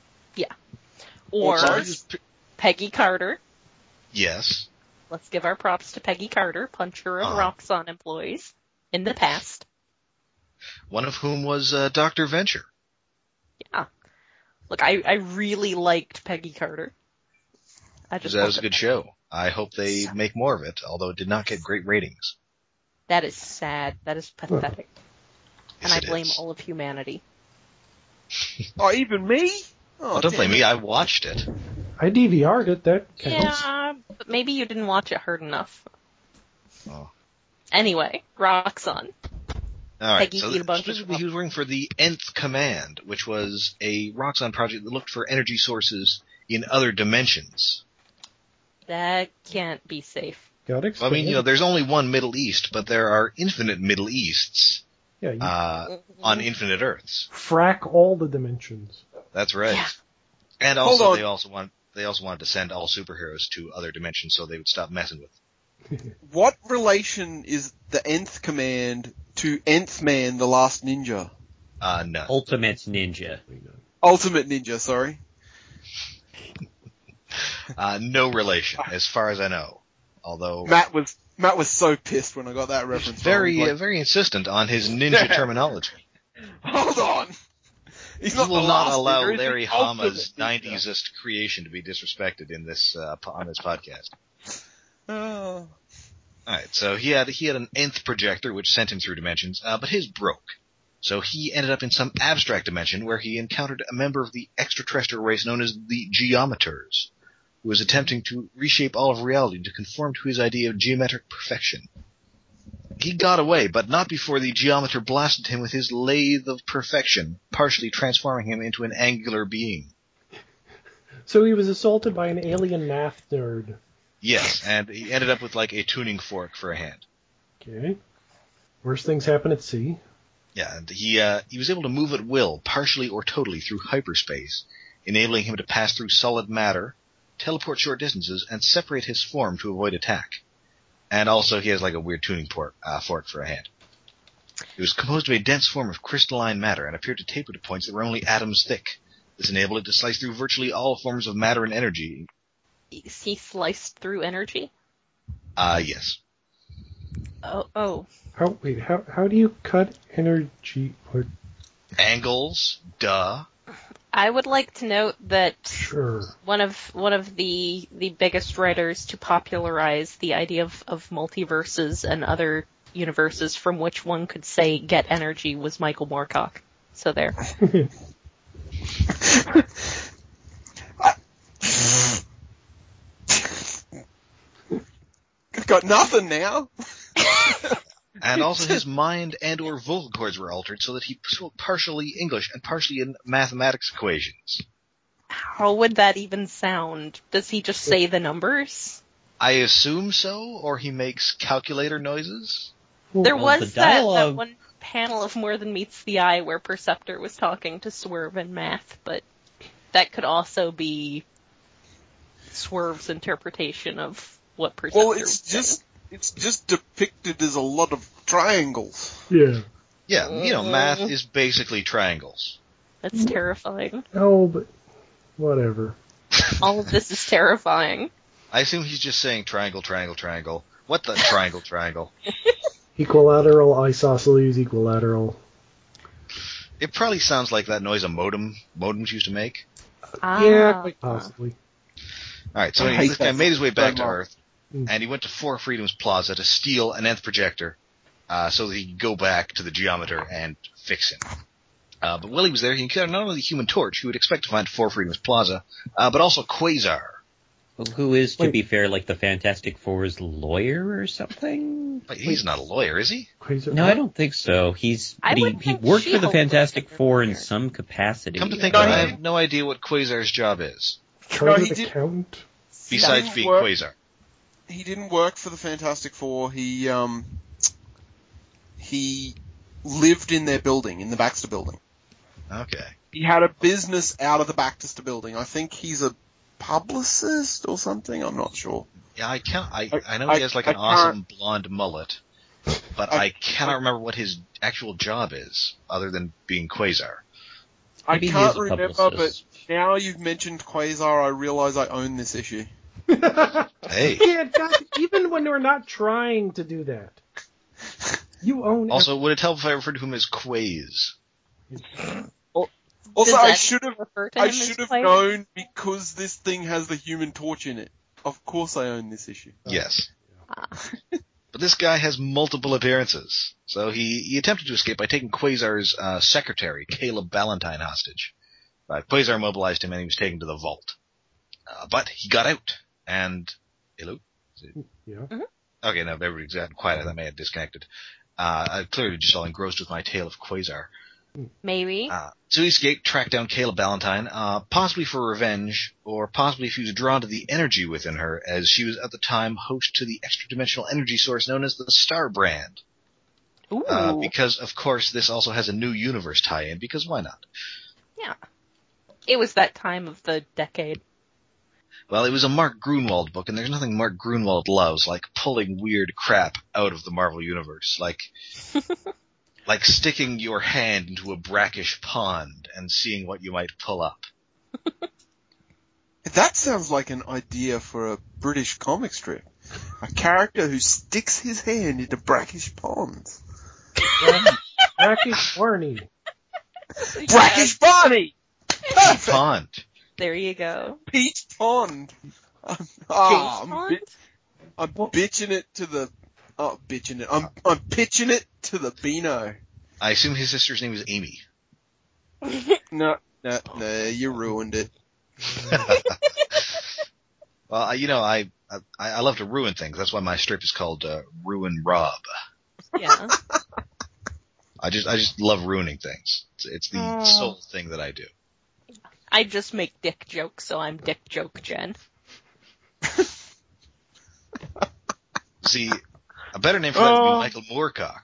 Or Or- Peggy Carter. Yes. Let's give our props to Peggy Carter, puncher of Roxxon employees in the past. One of whom was Dr. Venture. Yeah. Look, I really liked Peggy Carter. That was a good show. I hope they make more of it, although it did not get great ratings. That is sad. That is pathetic. Yes, And I it blame is. all of humanity. Oh, even me? Oh, Well, don't blame damn me, it. I watched it. I DVR'd it, that counts. Yeah, but maybe you didn't watch it hard enough. Oh. Anyway, Roxxon. Alright, Peggy so beat a bunch of specifically he was working for the Nth Command, which was a Roxxon project that looked for energy sources in other dimensions. That can't be safe. Got I extended. mean, there's only one Middle East, but there are infinite Middle Easts Yeah, you on infinite Earths. frack all the dimensions. That's right. Yeah. And Hold also, on. they also wanted to send all superheroes to other dimensions so they would stop messing with. What relation is the Nth Command to Nth Man, the Last Ninja? None. Ultimate Ninja. Ultimate Ninja, sorry. No relation, as far as I know. Although Matt was so pissed when I got that reference. very, I was like, very insistent on his ninja terminology. hold on. He's He not will the not last allow ninja, he's the Larry ultimate Hama's ninja. 90s-ist creation to be disrespected in this on this podcast. Oh. Alright, so he had an nth projector which sent him through dimensions, but his broke. So he ended up in some abstract dimension where he encountered a member of the extraterrestrial race known as the Geometers, who was attempting to reshape all of reality to conform to his idea of geometric perfection. He got away, but not before the Geometer blasted him with his lathe of perfection, partially transforming him into an angular being. So he was assaulted by an alien math nerd. Yes, and he ended up with like a tuning fork for a hand. Okay. Worst things happen at sea. Yeah, and he was able to move at will, partially or totally, through hyperspace, enabling him to pass through solid matter, teleport short distances, and separate his form to avoid attack. And also, he has like a weird tuning fork for a hand. It was composed of a dense form of crystalline matter and appeared to taper to points that were only atoms thick. This enabled it to slice through virtually all forms of matter and energy. He sliced through energy? Yes. Oh. How do you cut energy? What? Angles, duh. I would like to note that Sure. one of the biggest writers to popularize the idea of multiverses and other universes from which one could say get energy was Michael Moorcock. So there. I've got nothing now. And also his mind and or vocal cords were altered so that he spoke partially English and partially in mathematics equations. How would that even sound? Does he just say the numbers? I assume so, or he makes calculator noises. There Well, was the that dialogue- one panel of More Than Meets the Eye where Perceptor was talking to Swerve in math, but that could also be Swerve's interpretation of what Perceptor Well, was saying. it's just depicted as a lot of triangles. Yeah. Yeah, math is basically triangles. That's terrifying. Oh, but whatever. All of this is terrifying. I assume he's just saying triangle, triangle, triangle. What the triangle, triangle? Equilateral, isosceles, equilateral. It probably sounds like that noise a modems used to make. Yeah, quite possibly. Alright, so I hate this guy that made his way back to so much. Earth, and he went to Four Freedoms Plaza to steal an nth projector, so that he could go back to the Geometer and fix him. But while he was there, he encountered not only the Human Torch, who would expect to find Four Freedoms Plaza, but also Quasar. Who is, to Wait. be fair, like the Fantastic Four's lawyer or something? But he's not a lawyer, is he? Quasar. No, I don't think so. I He would think worked for the She-Hulk Fantastic was Four a in lawyer. some capacity. Come to think No, of it, he I didn't. have no idea what Quasar's job is, Chartered he did- accountant. besides didn't being work- Quasar. He didn't work for the Fantastic Four. He lived in their building, in the Baxter building. Okay. He had a business out of the Baxter building. I think he's a publicist or something. I'm not sure. Yeah, I know he has like an I awesome blonde mullet, but I- I cannot remember what his actual job is, other than being Quasar. Maybe he I can't is a remember, but publicist. now you've mentioned Quasar, I realize I own this issue. Hey. Yeah, God, even when we're not trying to do that. You own Also, would it help if I referred to him as Quaze? Also, Does I that should have refer to him as Quasar? known because this thing has the Human Torch in it. Of course I own this issue. Yes. Ah. But this guy has multiple appearances. So he attempted to escape by taking Quasar's secretary, Caleb Ballantyne, hostage. Quasar mobilized him and he was taken to the vault. But he got out. And... Hello? Yeah. Okay, no, everybody's gotten quiet. I may have disconnected. I clearly just all engrossed with my tale of Quasar. Maybe. So he escaped, tracked down Caleb Ballantyne, possibly for revenge, or possibly if he was drawn to the energy within her, as she was at the time host to the extra-dimensional energy source known as the Star Brand. Ooh. Because, of course, this also has a new universe tie-in, because why not? Yeah. It was that time of the decade. Well, it was a Mark Grunwald book, and there's nothing Mark Grunwald loves like pulling weird crap out of the Marvel Universe. Like sticking your hand into a brackish pond and seeing what you might pull up. That sounds like an idea for a British comic strip. A character who sticks his hand into brackish ponds. Brackish Barney. Brackish Barney! Perfect! Pond. There you go. Peach Pond. I'm Pond? bitching it to the... Oh, bitching it. I'm pitching it to the Beano. I assume his sister's name was Amy. No, you ruined it. Well, I love to ruin things. That's why my strip is called Ruin Rob. Yeah. I just love ruining things. It's the sole thing that I do. I just make dick jokes, so I'm Dick Joke Jen. See, a better name for that would be Michael Moorcock.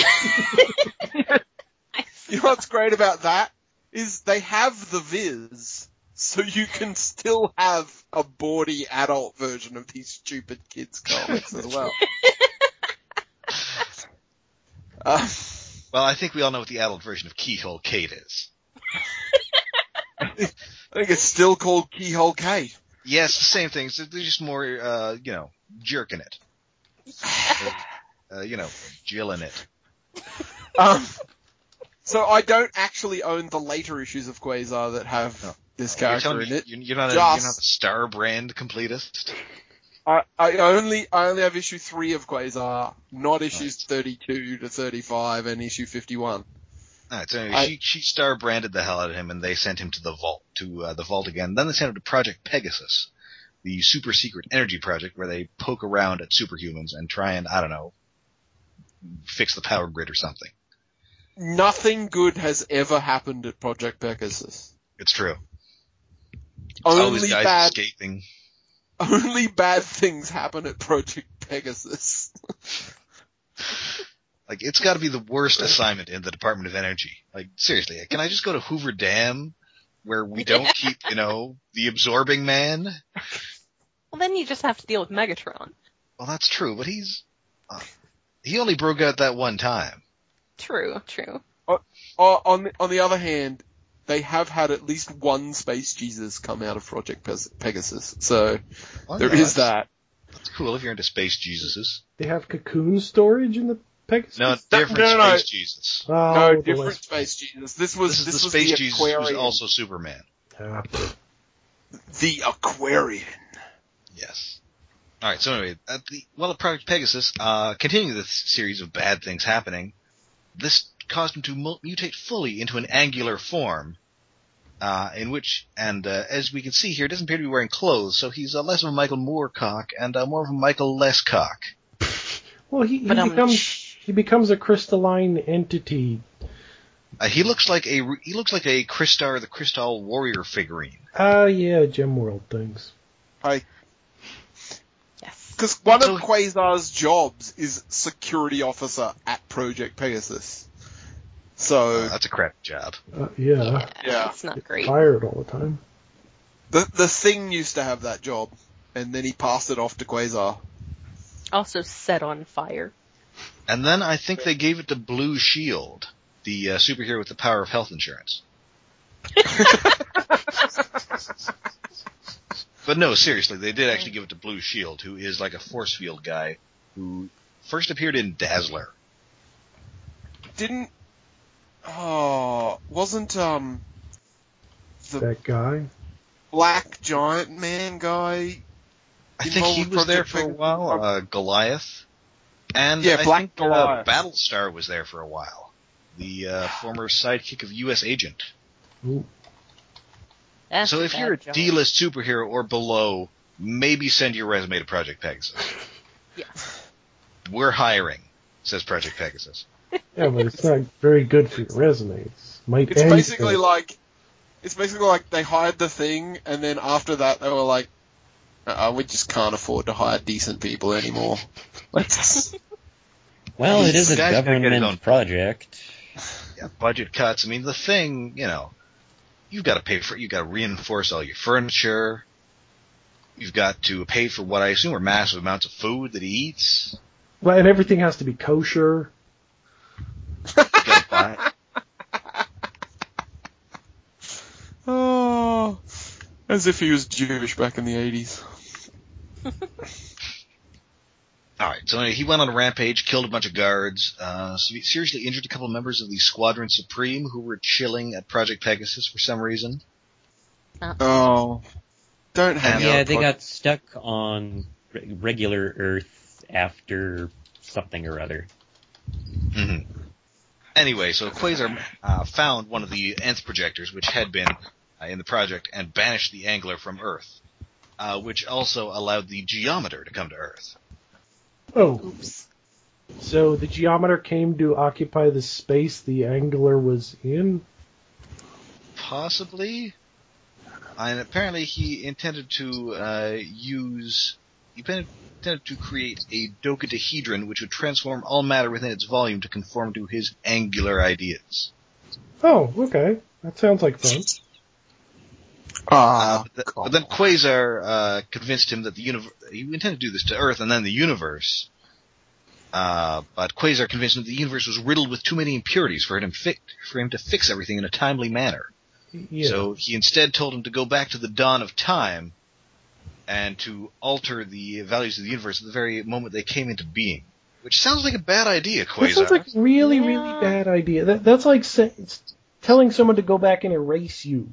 You know what's great about that? Is they have the Viz, so you can still have a bawdy adult version of these stupid kids comics as well. Well, I think we all know what the adult version of Keyhole Kate is. I think it's still called Keyhole Kate. Yes, the same thing. So they're just more, jerking it. Jilling it. So I don't actually own the later issues of Quasar that have this You're character telling in me it. you're not a Star Brand completist? I only have issue 3 of Quasar, not issues 32 to 35 and issue 51. Alright, so anyway, she Star Branded the hell out of him, and they sent him to the vault again. Then they sent him to Project Pegasus, the super secret energy project where they poke around at superhumans and try and, fix the power grid or something. Nothing good has ever happened at Project Pegasus. It's true. It's always Only guys escaping. bad things happen at Project Pegasus. Like, it's got to be the worst assignment in the Department of Energy. Like, seriously, can I just go to Hoover Dam, where we don't keep, the absorbing man? Well, then you just have to deal with Megatron. Well, that's true, but he only broke out that one time. True. On the other hand, they have had at least one Space Jesus come out of Project Pegasus, so there is that. That's cool if you're into Space Jesuses. They have cocoon storage in the Pegasus? No, different No. Space Jesus. Oh, No, the different less- Space Jesus. This This was is the was Space the Jesus Aquarian. who's also Superman. Ah, The Aquarian. Yes. Alright, so anyway, at Project Pegasus, continuing this series of bad things happening, this caused him to mutate fully into an angular form, in which, as we can see here, doesn't appear to be wearing clothes, so he's less of a Michael Moorcock and more of a Michael Lesscock. well, he becomes a crystalline entity. He looks like a Crystar the Crystal Warrior figurine. Yeah, Gem World things. Yes. Because one of Quasar's jobs is security officer at Project Pegasus. So That's a crap job. Yeah. Yeah. It's not great. Fired all the time. the Thing used to have that job, and then he passed it off to Quasar. Also set on fire. And then I think they gave it to Blue Shield, the superhero with the power of health insurance. But no, seriously, they did actually give it to Blue Shield, who is like a force field guy who first appeared in Dazzler. Wasn't the That guy. Black Giant Man guy? I think he was there for a while, Goliath. And Yeah, I Black think Goliath. Battlestar was there for a while. The former sidekick of U.S. Agent. Ooh. That's So if bad you're a job. D-list superhero or below, maybe send your resume to Project Pegasus. Yes. We're hiring, says Project Pegasus. Yeah, but it's not very good for your resume. It's It's basically like they hired the Thing, and then after that they were like, we just can't afford to hire decent people anymore. Well, it is a Guys gotta get his own- government project. Yeah, budget cuts. I mean, the Thing, you've got to reinforce all your furniture. You've got to pay for what I assume are massive amounts of food that he eats. Well, and everything has to be kosher. You gotta buy. Oh, as if he was Jewish back in the 80s. Alright, so anyway, he went on a rampage, killed a bunch of guards, seriously injured a couple of members of the Squadron Supreme who were chilling at Project Pegasus for some reason. Oh, don't hang out. Yeah, they got stuck on regular Earth after something or other. Mm-hmm. Anyway, so Quasar found one of the Nth projectors, which had been in the project, and banished the Angler from Earth, which also allowed the Geometer to come to Earth. Oh, Oops. so the Geometer came to occupy the space the Angler was in? Possibly. And apparently he intended to intended to create a dodecahedron which would transform all matter within its volume to conform to his angular ideas. Oh, okay. That sounds like fun. But then Quasar convinced him that he intended to do this to Earth and then the universe. But Quasar convinced him that the universe was riddled with too many impurities for him to fix everything in a timely manner. Yeah. So he instead told him to go back to the dawn of time and to alter the values of the universe at the very moment they came into being. Which sounds like a bad idea, Quasar. That sounds like a really, Yeah. really bad idea. That's like telling someone to go back and erase you.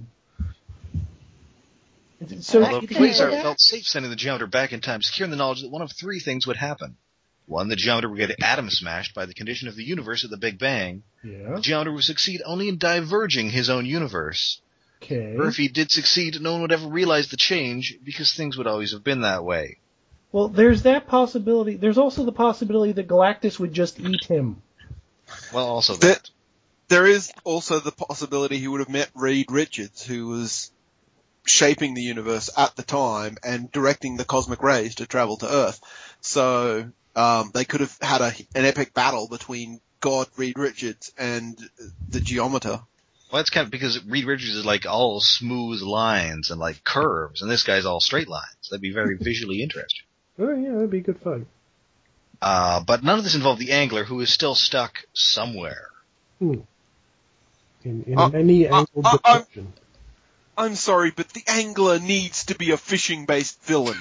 So Although you Quasar think- felt safe sending the Geometer back in time, secure in the knowledge that one of three things would happen. One, the Geometer would get atom smashed by the condition of the universe at the Big Bang. Yeah. The Geometer would succeed only in diverging his own universe. Okay. Or if he did succeed, no one would ever realize the change, because things would always have been that way. Well, there's that possibility. There's also the possibility that Galactus would just eat him. Well, also There- that. There is also the possibility he would have met Reed Richards, who was shaping the universe at the time and directing the cosmic rays to travel to Earth. So they could have had an epic battle between God Reed Richards and the Geometer. Well, that's kind of because Reed Richards is like all smooth lines and like curves, and this guy's all straight lines. That'd be very visually interesting. Oh yeah, that'd be a good fight. But none of this involved the Angler, who is still stuck somewhere. In any angled direction. I'm sorry, but the Angler needs to be a fishing-based villain.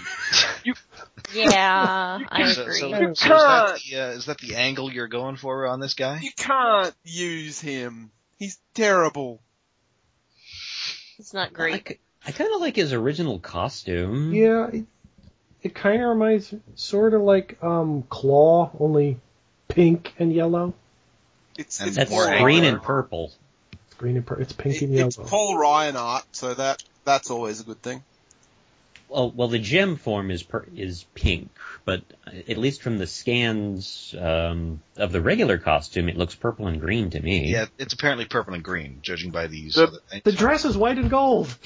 Yeah, I So, agree. is that the angle you're going for on this guy? You can't use him. He's terrible. It's not great. I kind of like his original costume. Yeah, it kind of reminds, sort of like Claw, only pink and yellow. It's That's more green angular. and purple. It's green and it's pink and yellow. It's Paul Ryan art, so that's always a good thing. Well, the gem form is pink, but at least from the scans of the regular costume, it looks purple and green to me. Yeah, it's apparently purple and green, judging by these The- other things. The dress is white and gold.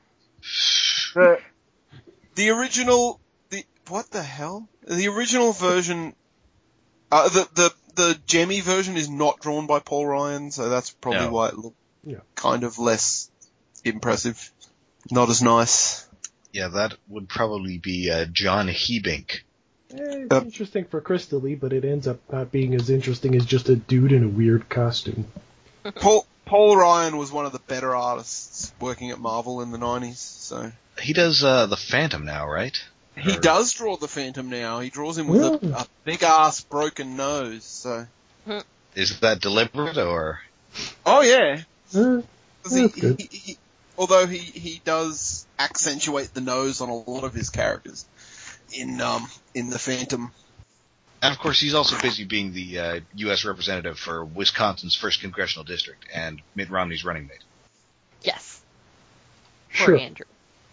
The original, what the hell? The original version, the Gemmy version is not drawn by Paul Ryan, so that's probably No. why it looked kind of less impressive. Not as nice. Yeah, that would probably be John Hebink. It's interesting for Crystal, but it ends up not being as interesting as just a dude in a weird costume. Paul Ryan was one of the better artists working at Marvel in the 90s, so. He does the Phantom now, right? He does draw the Phantom now. He draws him with a big ass broken nose, so. Is that deliberate or? Oh yeah. 'Cause That's good. Although he does accentuate the nose on a lot of his characters in the Phantom. And of course, he's also busy being the U.S. representative for Wisconsin's 1st Congressional District and Mitt Romney's running mate. Yes. Sure. Poor Andrew.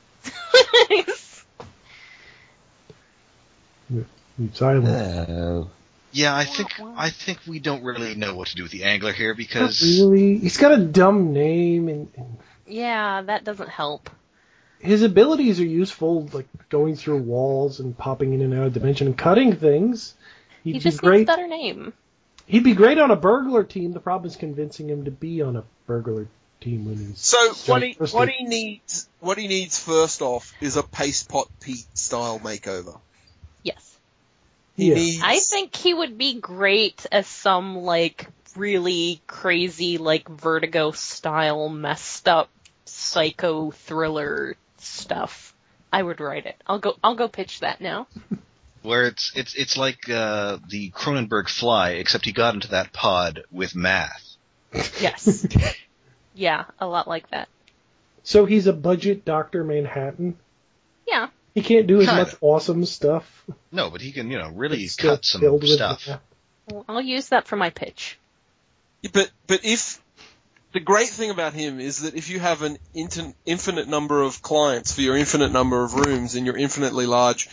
Silent. Yeah, I think we don't really know what to do with the Angler here because Not really. He's got a dumb name, and Yeah, that doesn't help. his abilities are useful, like going through walls and popping in and out of dimension and cutting things. He He'd be just needs great. a better name. He'd be great on a burglar team. The problem is convincing him to be on a burglar team when he's So what he twisted. needs first off is a Paste Pot Pete style makeover. Yes. He Yeah. needs. I think he would be great as some, like, really crazy, like, Vertigo style, messed up, psycho thriller stuff. I would write it. I'll go pitch that now. where it's like the Cronenberg Fly, except he got into that pod with math. Yes. Yeah, a lot like that. So he's a budget Dr. Manhattan. Yeah. He can't do as Kinda. much awesome stuff. No, but he can, really It's still cut some filled with stuff. math. Well, I'll use that for my pitch. But if the great thing about him is that if you have an infinite number of clients for your infinite number of rooms in your infinitely large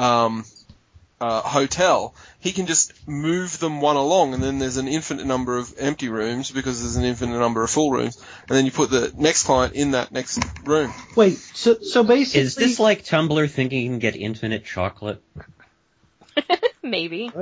hotel, he can just move them one along, and then there's an infinite number of empty rooms because there's an infinite number of full rooms, and then you put the next client in that next room. Wait, so basically... Is this like Tumblr thinking you can get infinite chocolate? Maybe.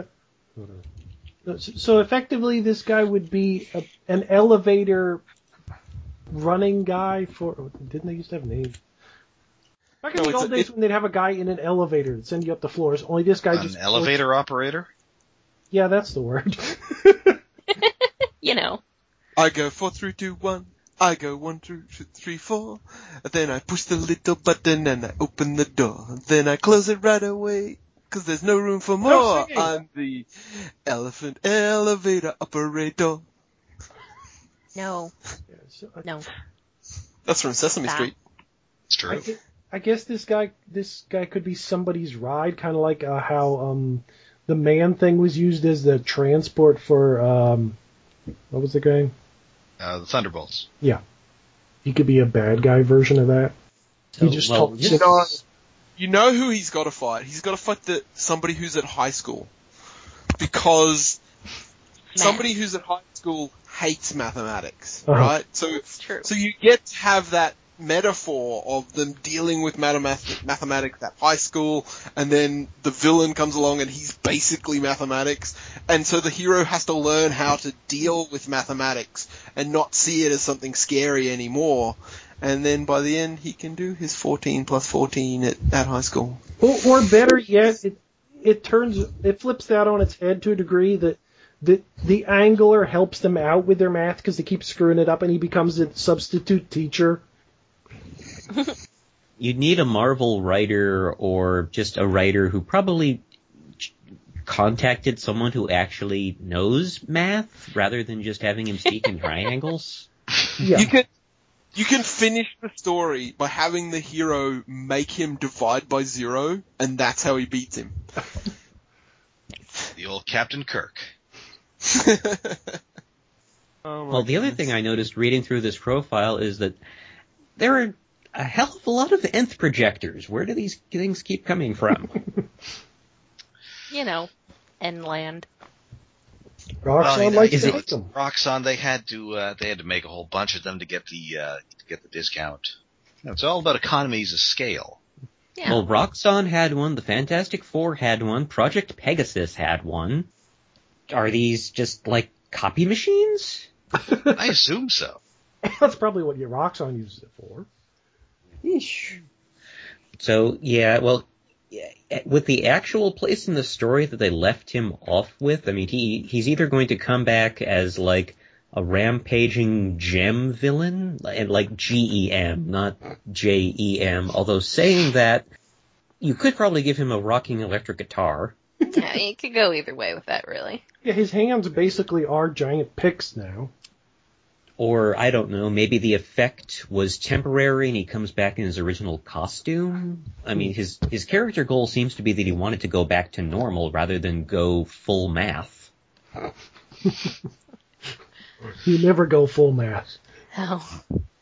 So effectively, this guy would be an elevator running guy for... Didn't they used to have names? Back in No, the old days when they'd have a guy in an elevator and send you up the floors, only this guy just... An elevator operator? Yeah, that's the word. You know. I go 4, 3, 2, 1. I go 1, 2, 3, 4. Then I push the little button and I open the door. Then I close it right away, 'cause there's no room for more. singing. I'm the elephant elevator operator. No. No. That's from Sesame Stop. Street. It's true. I guess this guy could be somebody's ride, kind of like how the Man Thing was used as the transport for what was the guy? The Thunderbolts. Yeah, he could be a bad guy version of that. He just talks. You know who he's got to fight? He's got to fight somebody who's at high school. Because somebody who's at high school hates mathematics, right? So That's true. So you get to have that metaphor of them dealing with mathematics at high school, and then the villain comes along and he's basically mathematics, and so the hero has to learn how to deal with mathematics and not see it as something scary anymore. And then by the end, he can do his 14 plus 14 at high school. Or better yet, it flips that on its head to a degree that the angler helps them out with their math because they keep screwing it up, and he becomes a substitute teacher. You'd need a Marvel writer or just a writer who probably contacted someone who actually knows math rather than just having him speak in triangles. Yeah. You can finish the story by having the hero make him divide by 0, and that's how he beats him. The old Captain Kirk. Well, the other thing I noticed reading through this profile is that there are a hell of a lot of nth projectors. Where do these things keep coming from? Nland. Roxxon likes to hit them. Roxxon, they had to make a whole bunch of them to get the discount. It's all about economies of scale. Yeah. Well, Roxxon had one, the Fantastic Four had one, Project Pegasus had one. Are these just like copy machines? I assume so. That's probably what your Roxxon uses it for. Eesh. So, yeah, well, with the actual place in the story that they left him off with, I mean, he's either going to come back as, like, a rampaging gem villain, and like GEM, not JEM, although saying that, you could probably give him a rocking electric guitar. Yeah, you could go either way with that, really. Yeah, his hands basically are giant picks now. Or, I don't know, maybe the effect was temporary and he comes back in his original costume? I mean, his character goal seems to be that he wanted to go back to normal rather than go full math. You never go full math. Oh.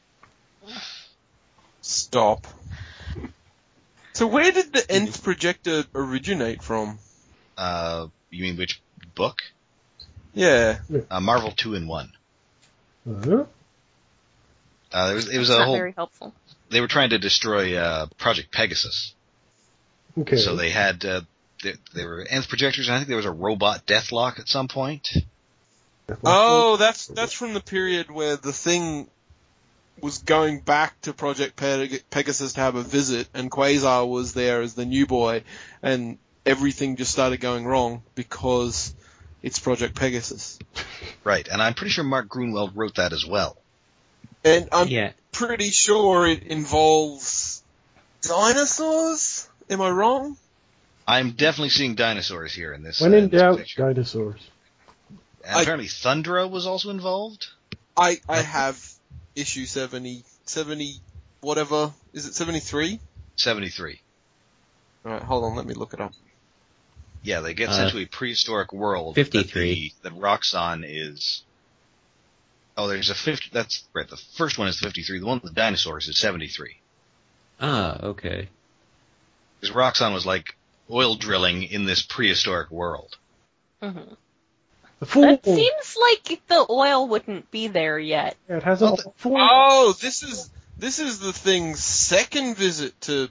Stop. So where did the nth projector originate from? You mean which book? Yeah. Marvel 2-in-1. Uh-huh. It was Not a whole. very helpful. They were trying to destroy Project Pegasus, Okay. so they had they were nth projectors, and I think there was a robot Deathlock at some point. Oh, that's from the period where the Thing was going back to Project Pegasus to have a visit, and Quasar was there as the new boy, and everything just started going wrong because it's Project Pegasus. Right, and I'm pretty sure Mark Grunwald wrote that as well. And I'm pretty sure it involves dinosaurs? Am I wrong? I'm definitely seeing dinosaurs here in this. When in doubt, picture. dinosaurs. And apparently Thundra was also involved. I have issue 70, whatever. Is it 73? 73. Alright, hold on, let me look it up. Yeah, they get sent to a prehistoric world. 53. That Roxxon is. Oh, there's a 50. That's right. The first one is 53. The one with the dinosaurs is 73. Ah, okay. Because Roxxon was like oil drilling in this prehistoric world. Mm-hmm. The fool. That seems like the oil wouldn't be there yet. Yeah, it has a fool. Oh, this is the Thing's second visit to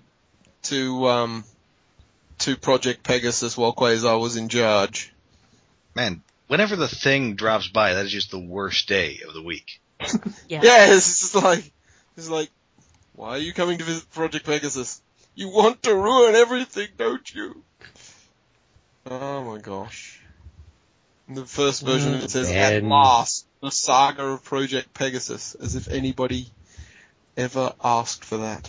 Project Pegasus while Quasar was in charge. Man, whenever the Thing drops by, that is just the worst day of the week. Yeah. Yeah, it's like, why are you coming to visit Project Pegasus? You want to ruin everything, don't you? Oh my gosh. In the first version it says, at last, the saga of Project Pegasus, as if anybody ever asked for that.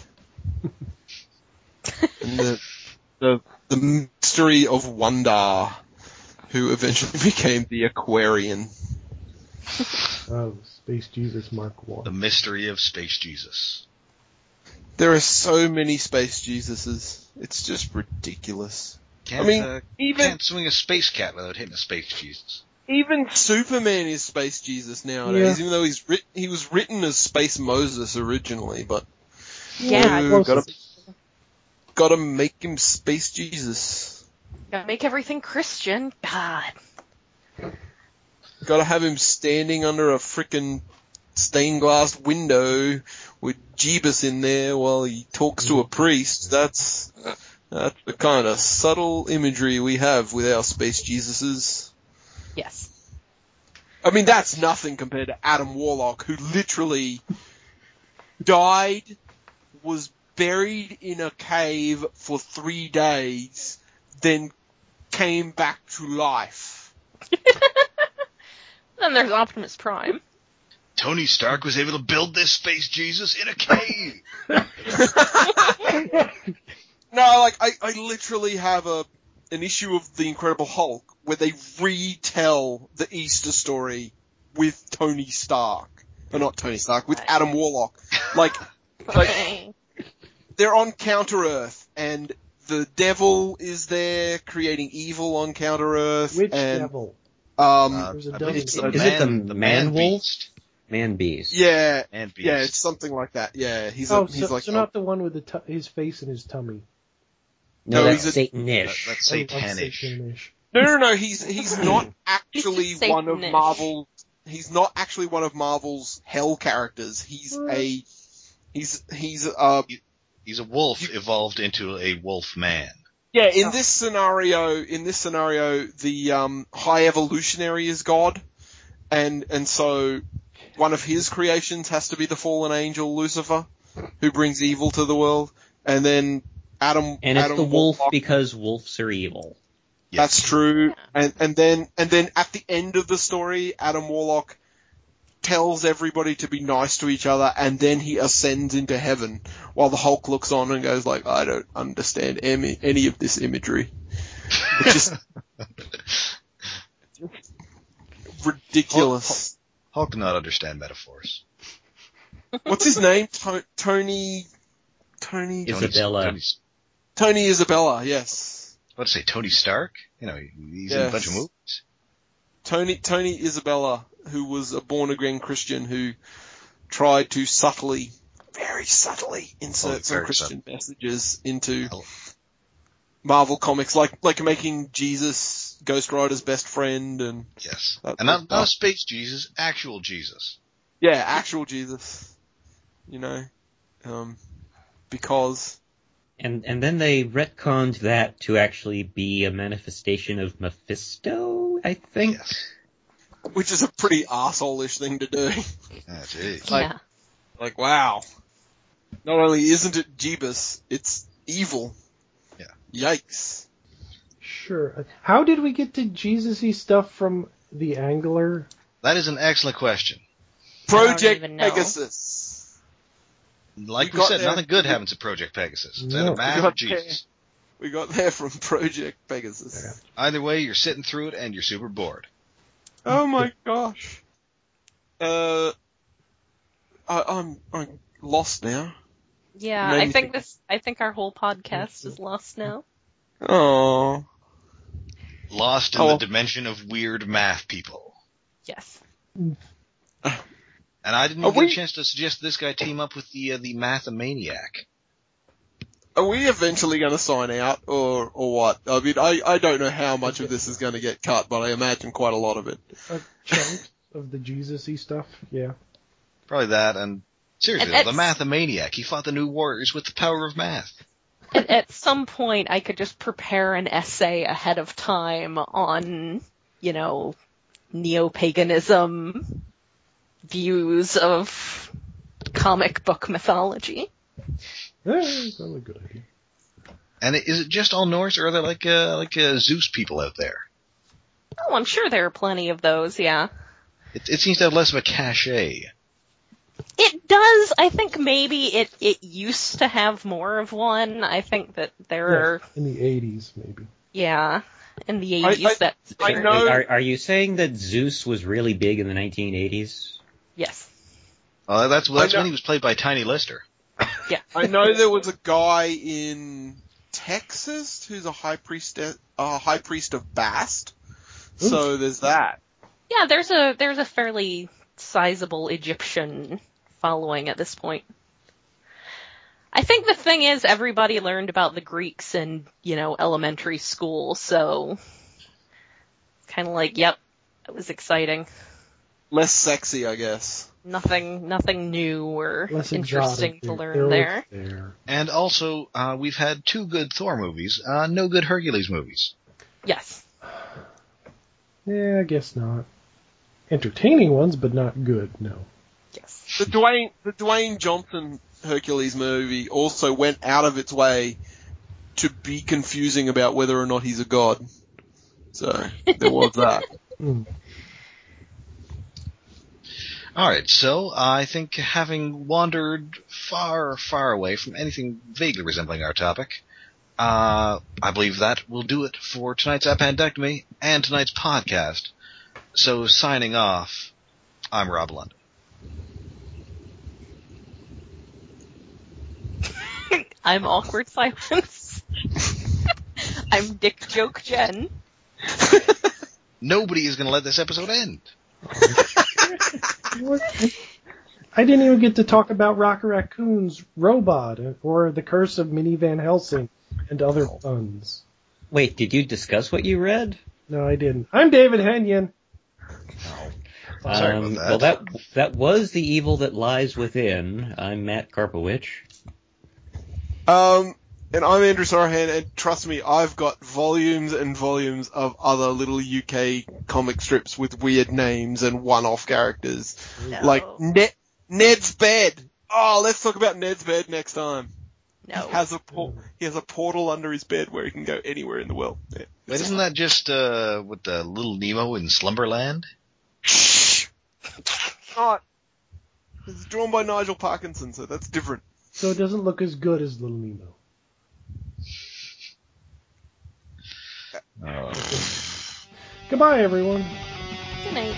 And the mystery of Wanda, who eventually became the Aquarian. Oh, Space Jesus Mark I. The mystery of Space Jesus. There are so many Space Jesuses. It's just ridiculous. Can't swing a space cat without hitting a Space Jesus. Even Superman is Space Jesus nowadays, even though he was written as Space Moses originally, but... Yeah. gotta make him Space Jesus. Gotta make everything Christian. God. Gotta have him standing under a frickin' stained glass window with Jeebus in there while he talks to a priest. That's the kind of subtle imagery we have with our Space Jesuses. Yes. I mean, that's nothing compared to Adam Warlock, who literally died, was buried in a cave for 3 days, then came back to life. Then there's Optimus Prime. Tony Stark was able to build this Space Jesus in a cave. No, like, I literally have an issue of The Incredible Hulk where they retell the Easter story with Tony Stark. Or not Tony Stark, with Adam Warlock. Like, they're on Counter-Earth, and the devil is there creating evil on Counter-Earth. Which and, devil? There's I believe it's the Is it the man wolf? beast. Man beast. Yeah, Man beast. yeah, it's something like that. Yeah, he's So like not the one with his face in his tummy. No, No, that's he's Satanish. That's I love satanish. Satanish. No, he's not actually He's just one of Satanish. Marvel. He's not actually one of Marvel's Hell characters. He's He's a wolf evolved into a wolf man. yeah. In this scenario, the High Evolutionary is God, and so one of his creations has to be the fallen angel Lucifer, who brings evil to the world, and then Adam. And it's Adam the wolf Warlock. because wolves are evil. That's true. And then at the end of the story, Adam Warlock tells everybody to be nice to each other, and then he ascends into heaven while the Hulk looks on and goes like, I don't understand any of this imagery. It's just ridiculous. Hulk did not understand metaphors. What's his name? Tony Isabella. Tony Isabella, yes. What to say, Tony Stark? You know, he's in a bunch of movies. Tony Isabella, who was a born-again Christian who tried to very subtly insert some Christian messages into Marvel Comics, like making Jesus Ghost Rider's best friend and... Yes. And not Space Jesus, actual Jesus. Yeah, actual Jesus. You know, because... And then they retconned that to actually be a manifestation of Mephisto, I think. Yes. Which is a pretty arsehole-ish thing to do. That is. Like, wow. Not only isn't it Jeebus, it's evil. Yeah. Yikes. Sure. How did we get to Jesus-y stuff from the Angler? That is an excellent question. Project even know. Pegasus. Like We we got said, there- nothing good happens at Project Pegasus. It's No. either math or Jesus. We got there from Project Pegasus. Either way, you're sitting through it and you're super bored. Oh my gosh. I'm lost now. Yeah, Made I me think our whole podcast is lost now. Oh. Lost in the dimension of weird math people. Yes. And I didn't even get a chance to suggest this guy team up with the Mathomaniac. Are we eventually going to sign out, or what? I mean, I don't know how much of this is going to get cut, but I imagine quite a lot of it. A chunk of the Jesus-y stuff, yeah. Probably that, and seriously, And the Mathomaniac. He fought the New Warriors with the power of math. At some point, I could just prepare an essay ahead of time on, neo-paganism views of comic book mythology. Yeah, that's a good idea. And is it just all Norse, or are there like Zeus people out there? Oh, I'm sure there are plenty of those, yeah. It seems to have less of a cachet. It does. I think maybe it used to have more of one. I think that there are... In the 80s, maybe. Yeah, in the 80s. I know... Are you saying that Zeus was really big in the 1980s? Yes. That's when he was played by Tiny Lister. Yeah. I know there was a guy in Texas who's a high priest of Bast. So there's that. Yeah, there's a fairly sizable Egyptian following at this point. I think the thing is everybody learned about the Greeks in, elementary school, so kind of like, yep, it was exciting. Less sexy, I guess. Nothing new or Less interesting exotic. to learn there. And also, we've had 2 good Thor movies, no good Hercules movies. Yes. Yeah, I guess not. Entertaining ones, but not good, no. Yes. The Dwayne Johnson Hercules movie also went out of its way to be confusing about whether or not he's a god. So, there was that. Mm. Alright, so I think having wandered far, far away from anything vaguely resembling our topic, I believe that will do it for tonight's Appendectomy and tonight's podcast. So, signing off, I'm Rob London. I'm Awkward Silence. I'm Dick Joke Jen. Nobody is going to let this episode end. What? I didn't even get to talk about Rocket Raccoon's robot or the Curse of Minnie Van Helsing and other puns. Wait, did you discuss what you read? No, I didn't. I'm David Henyon. Sorry about that. Well, that was The Evil That Lies Within. I'm Matt Karpowicz. And I'm Andrew Sorahan, and trust me, I've got volumes and volumes of other little UK comic strips with weird names and one-off characters. No. Like Ned's Bed. Oh, let's talk about Ned's Bed next time. No. He has a portal under his bed where he can go anywhere in the world. Yeah. Wait, isn't that just with the little Nemo in Slumberland? Shh. Not. It's drawn by Nigel Parkinson, so that's different. So it doesn't look as good as Little Nemo. Goodbye, everyone. Good night.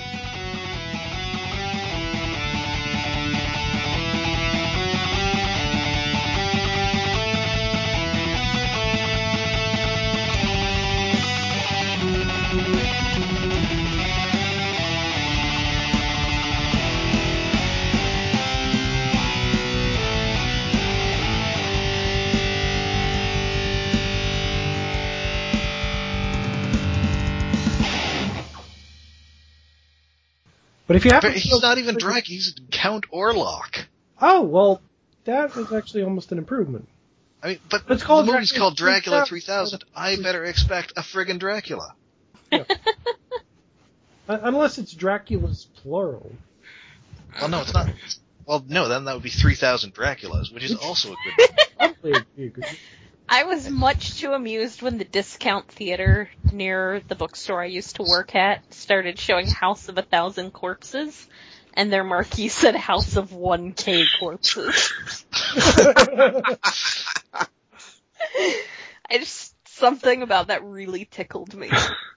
But if you haven't, He's not even Drake, he's Count Orlok. Oh well, that was actually almost an improvement. I mean, but It's called the movie's Dracula called Dracula 3000. 3000. I better expect a friggin' Dracula. Unless it's Dracula's plural. Well, no, it's not. Well, no, then that would be 3000 Draculas, which is also a good Probably a good- I was much too amused when the discount theater near the bookstore I used to work at started showing House of 1,000 Corpses, and their marquee said House of 1K Corpses. Something about that really tickled me.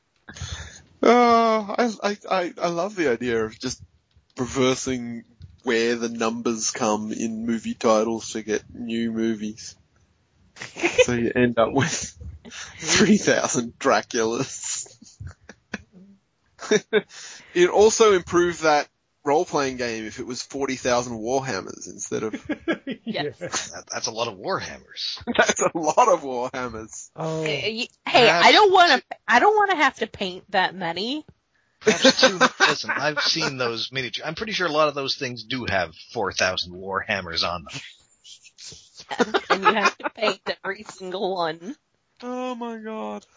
I love the idea of just reversing where the numbers come in movie titles to get new movies. So you end up with 3,000 Draculas. It also improved that role-playing game if it was 40,000 Warhammers instead of... Yes. That's a lot of Warhammers. That's a lot of Warhammers. Oh, Hey, I don't want to have to paint that many. Perhaps listen, I've seen those miniatures. I'm pretty sure a lot of those things do have 4,000 Warhammers on them. And you have to paint every single one. Oh my god.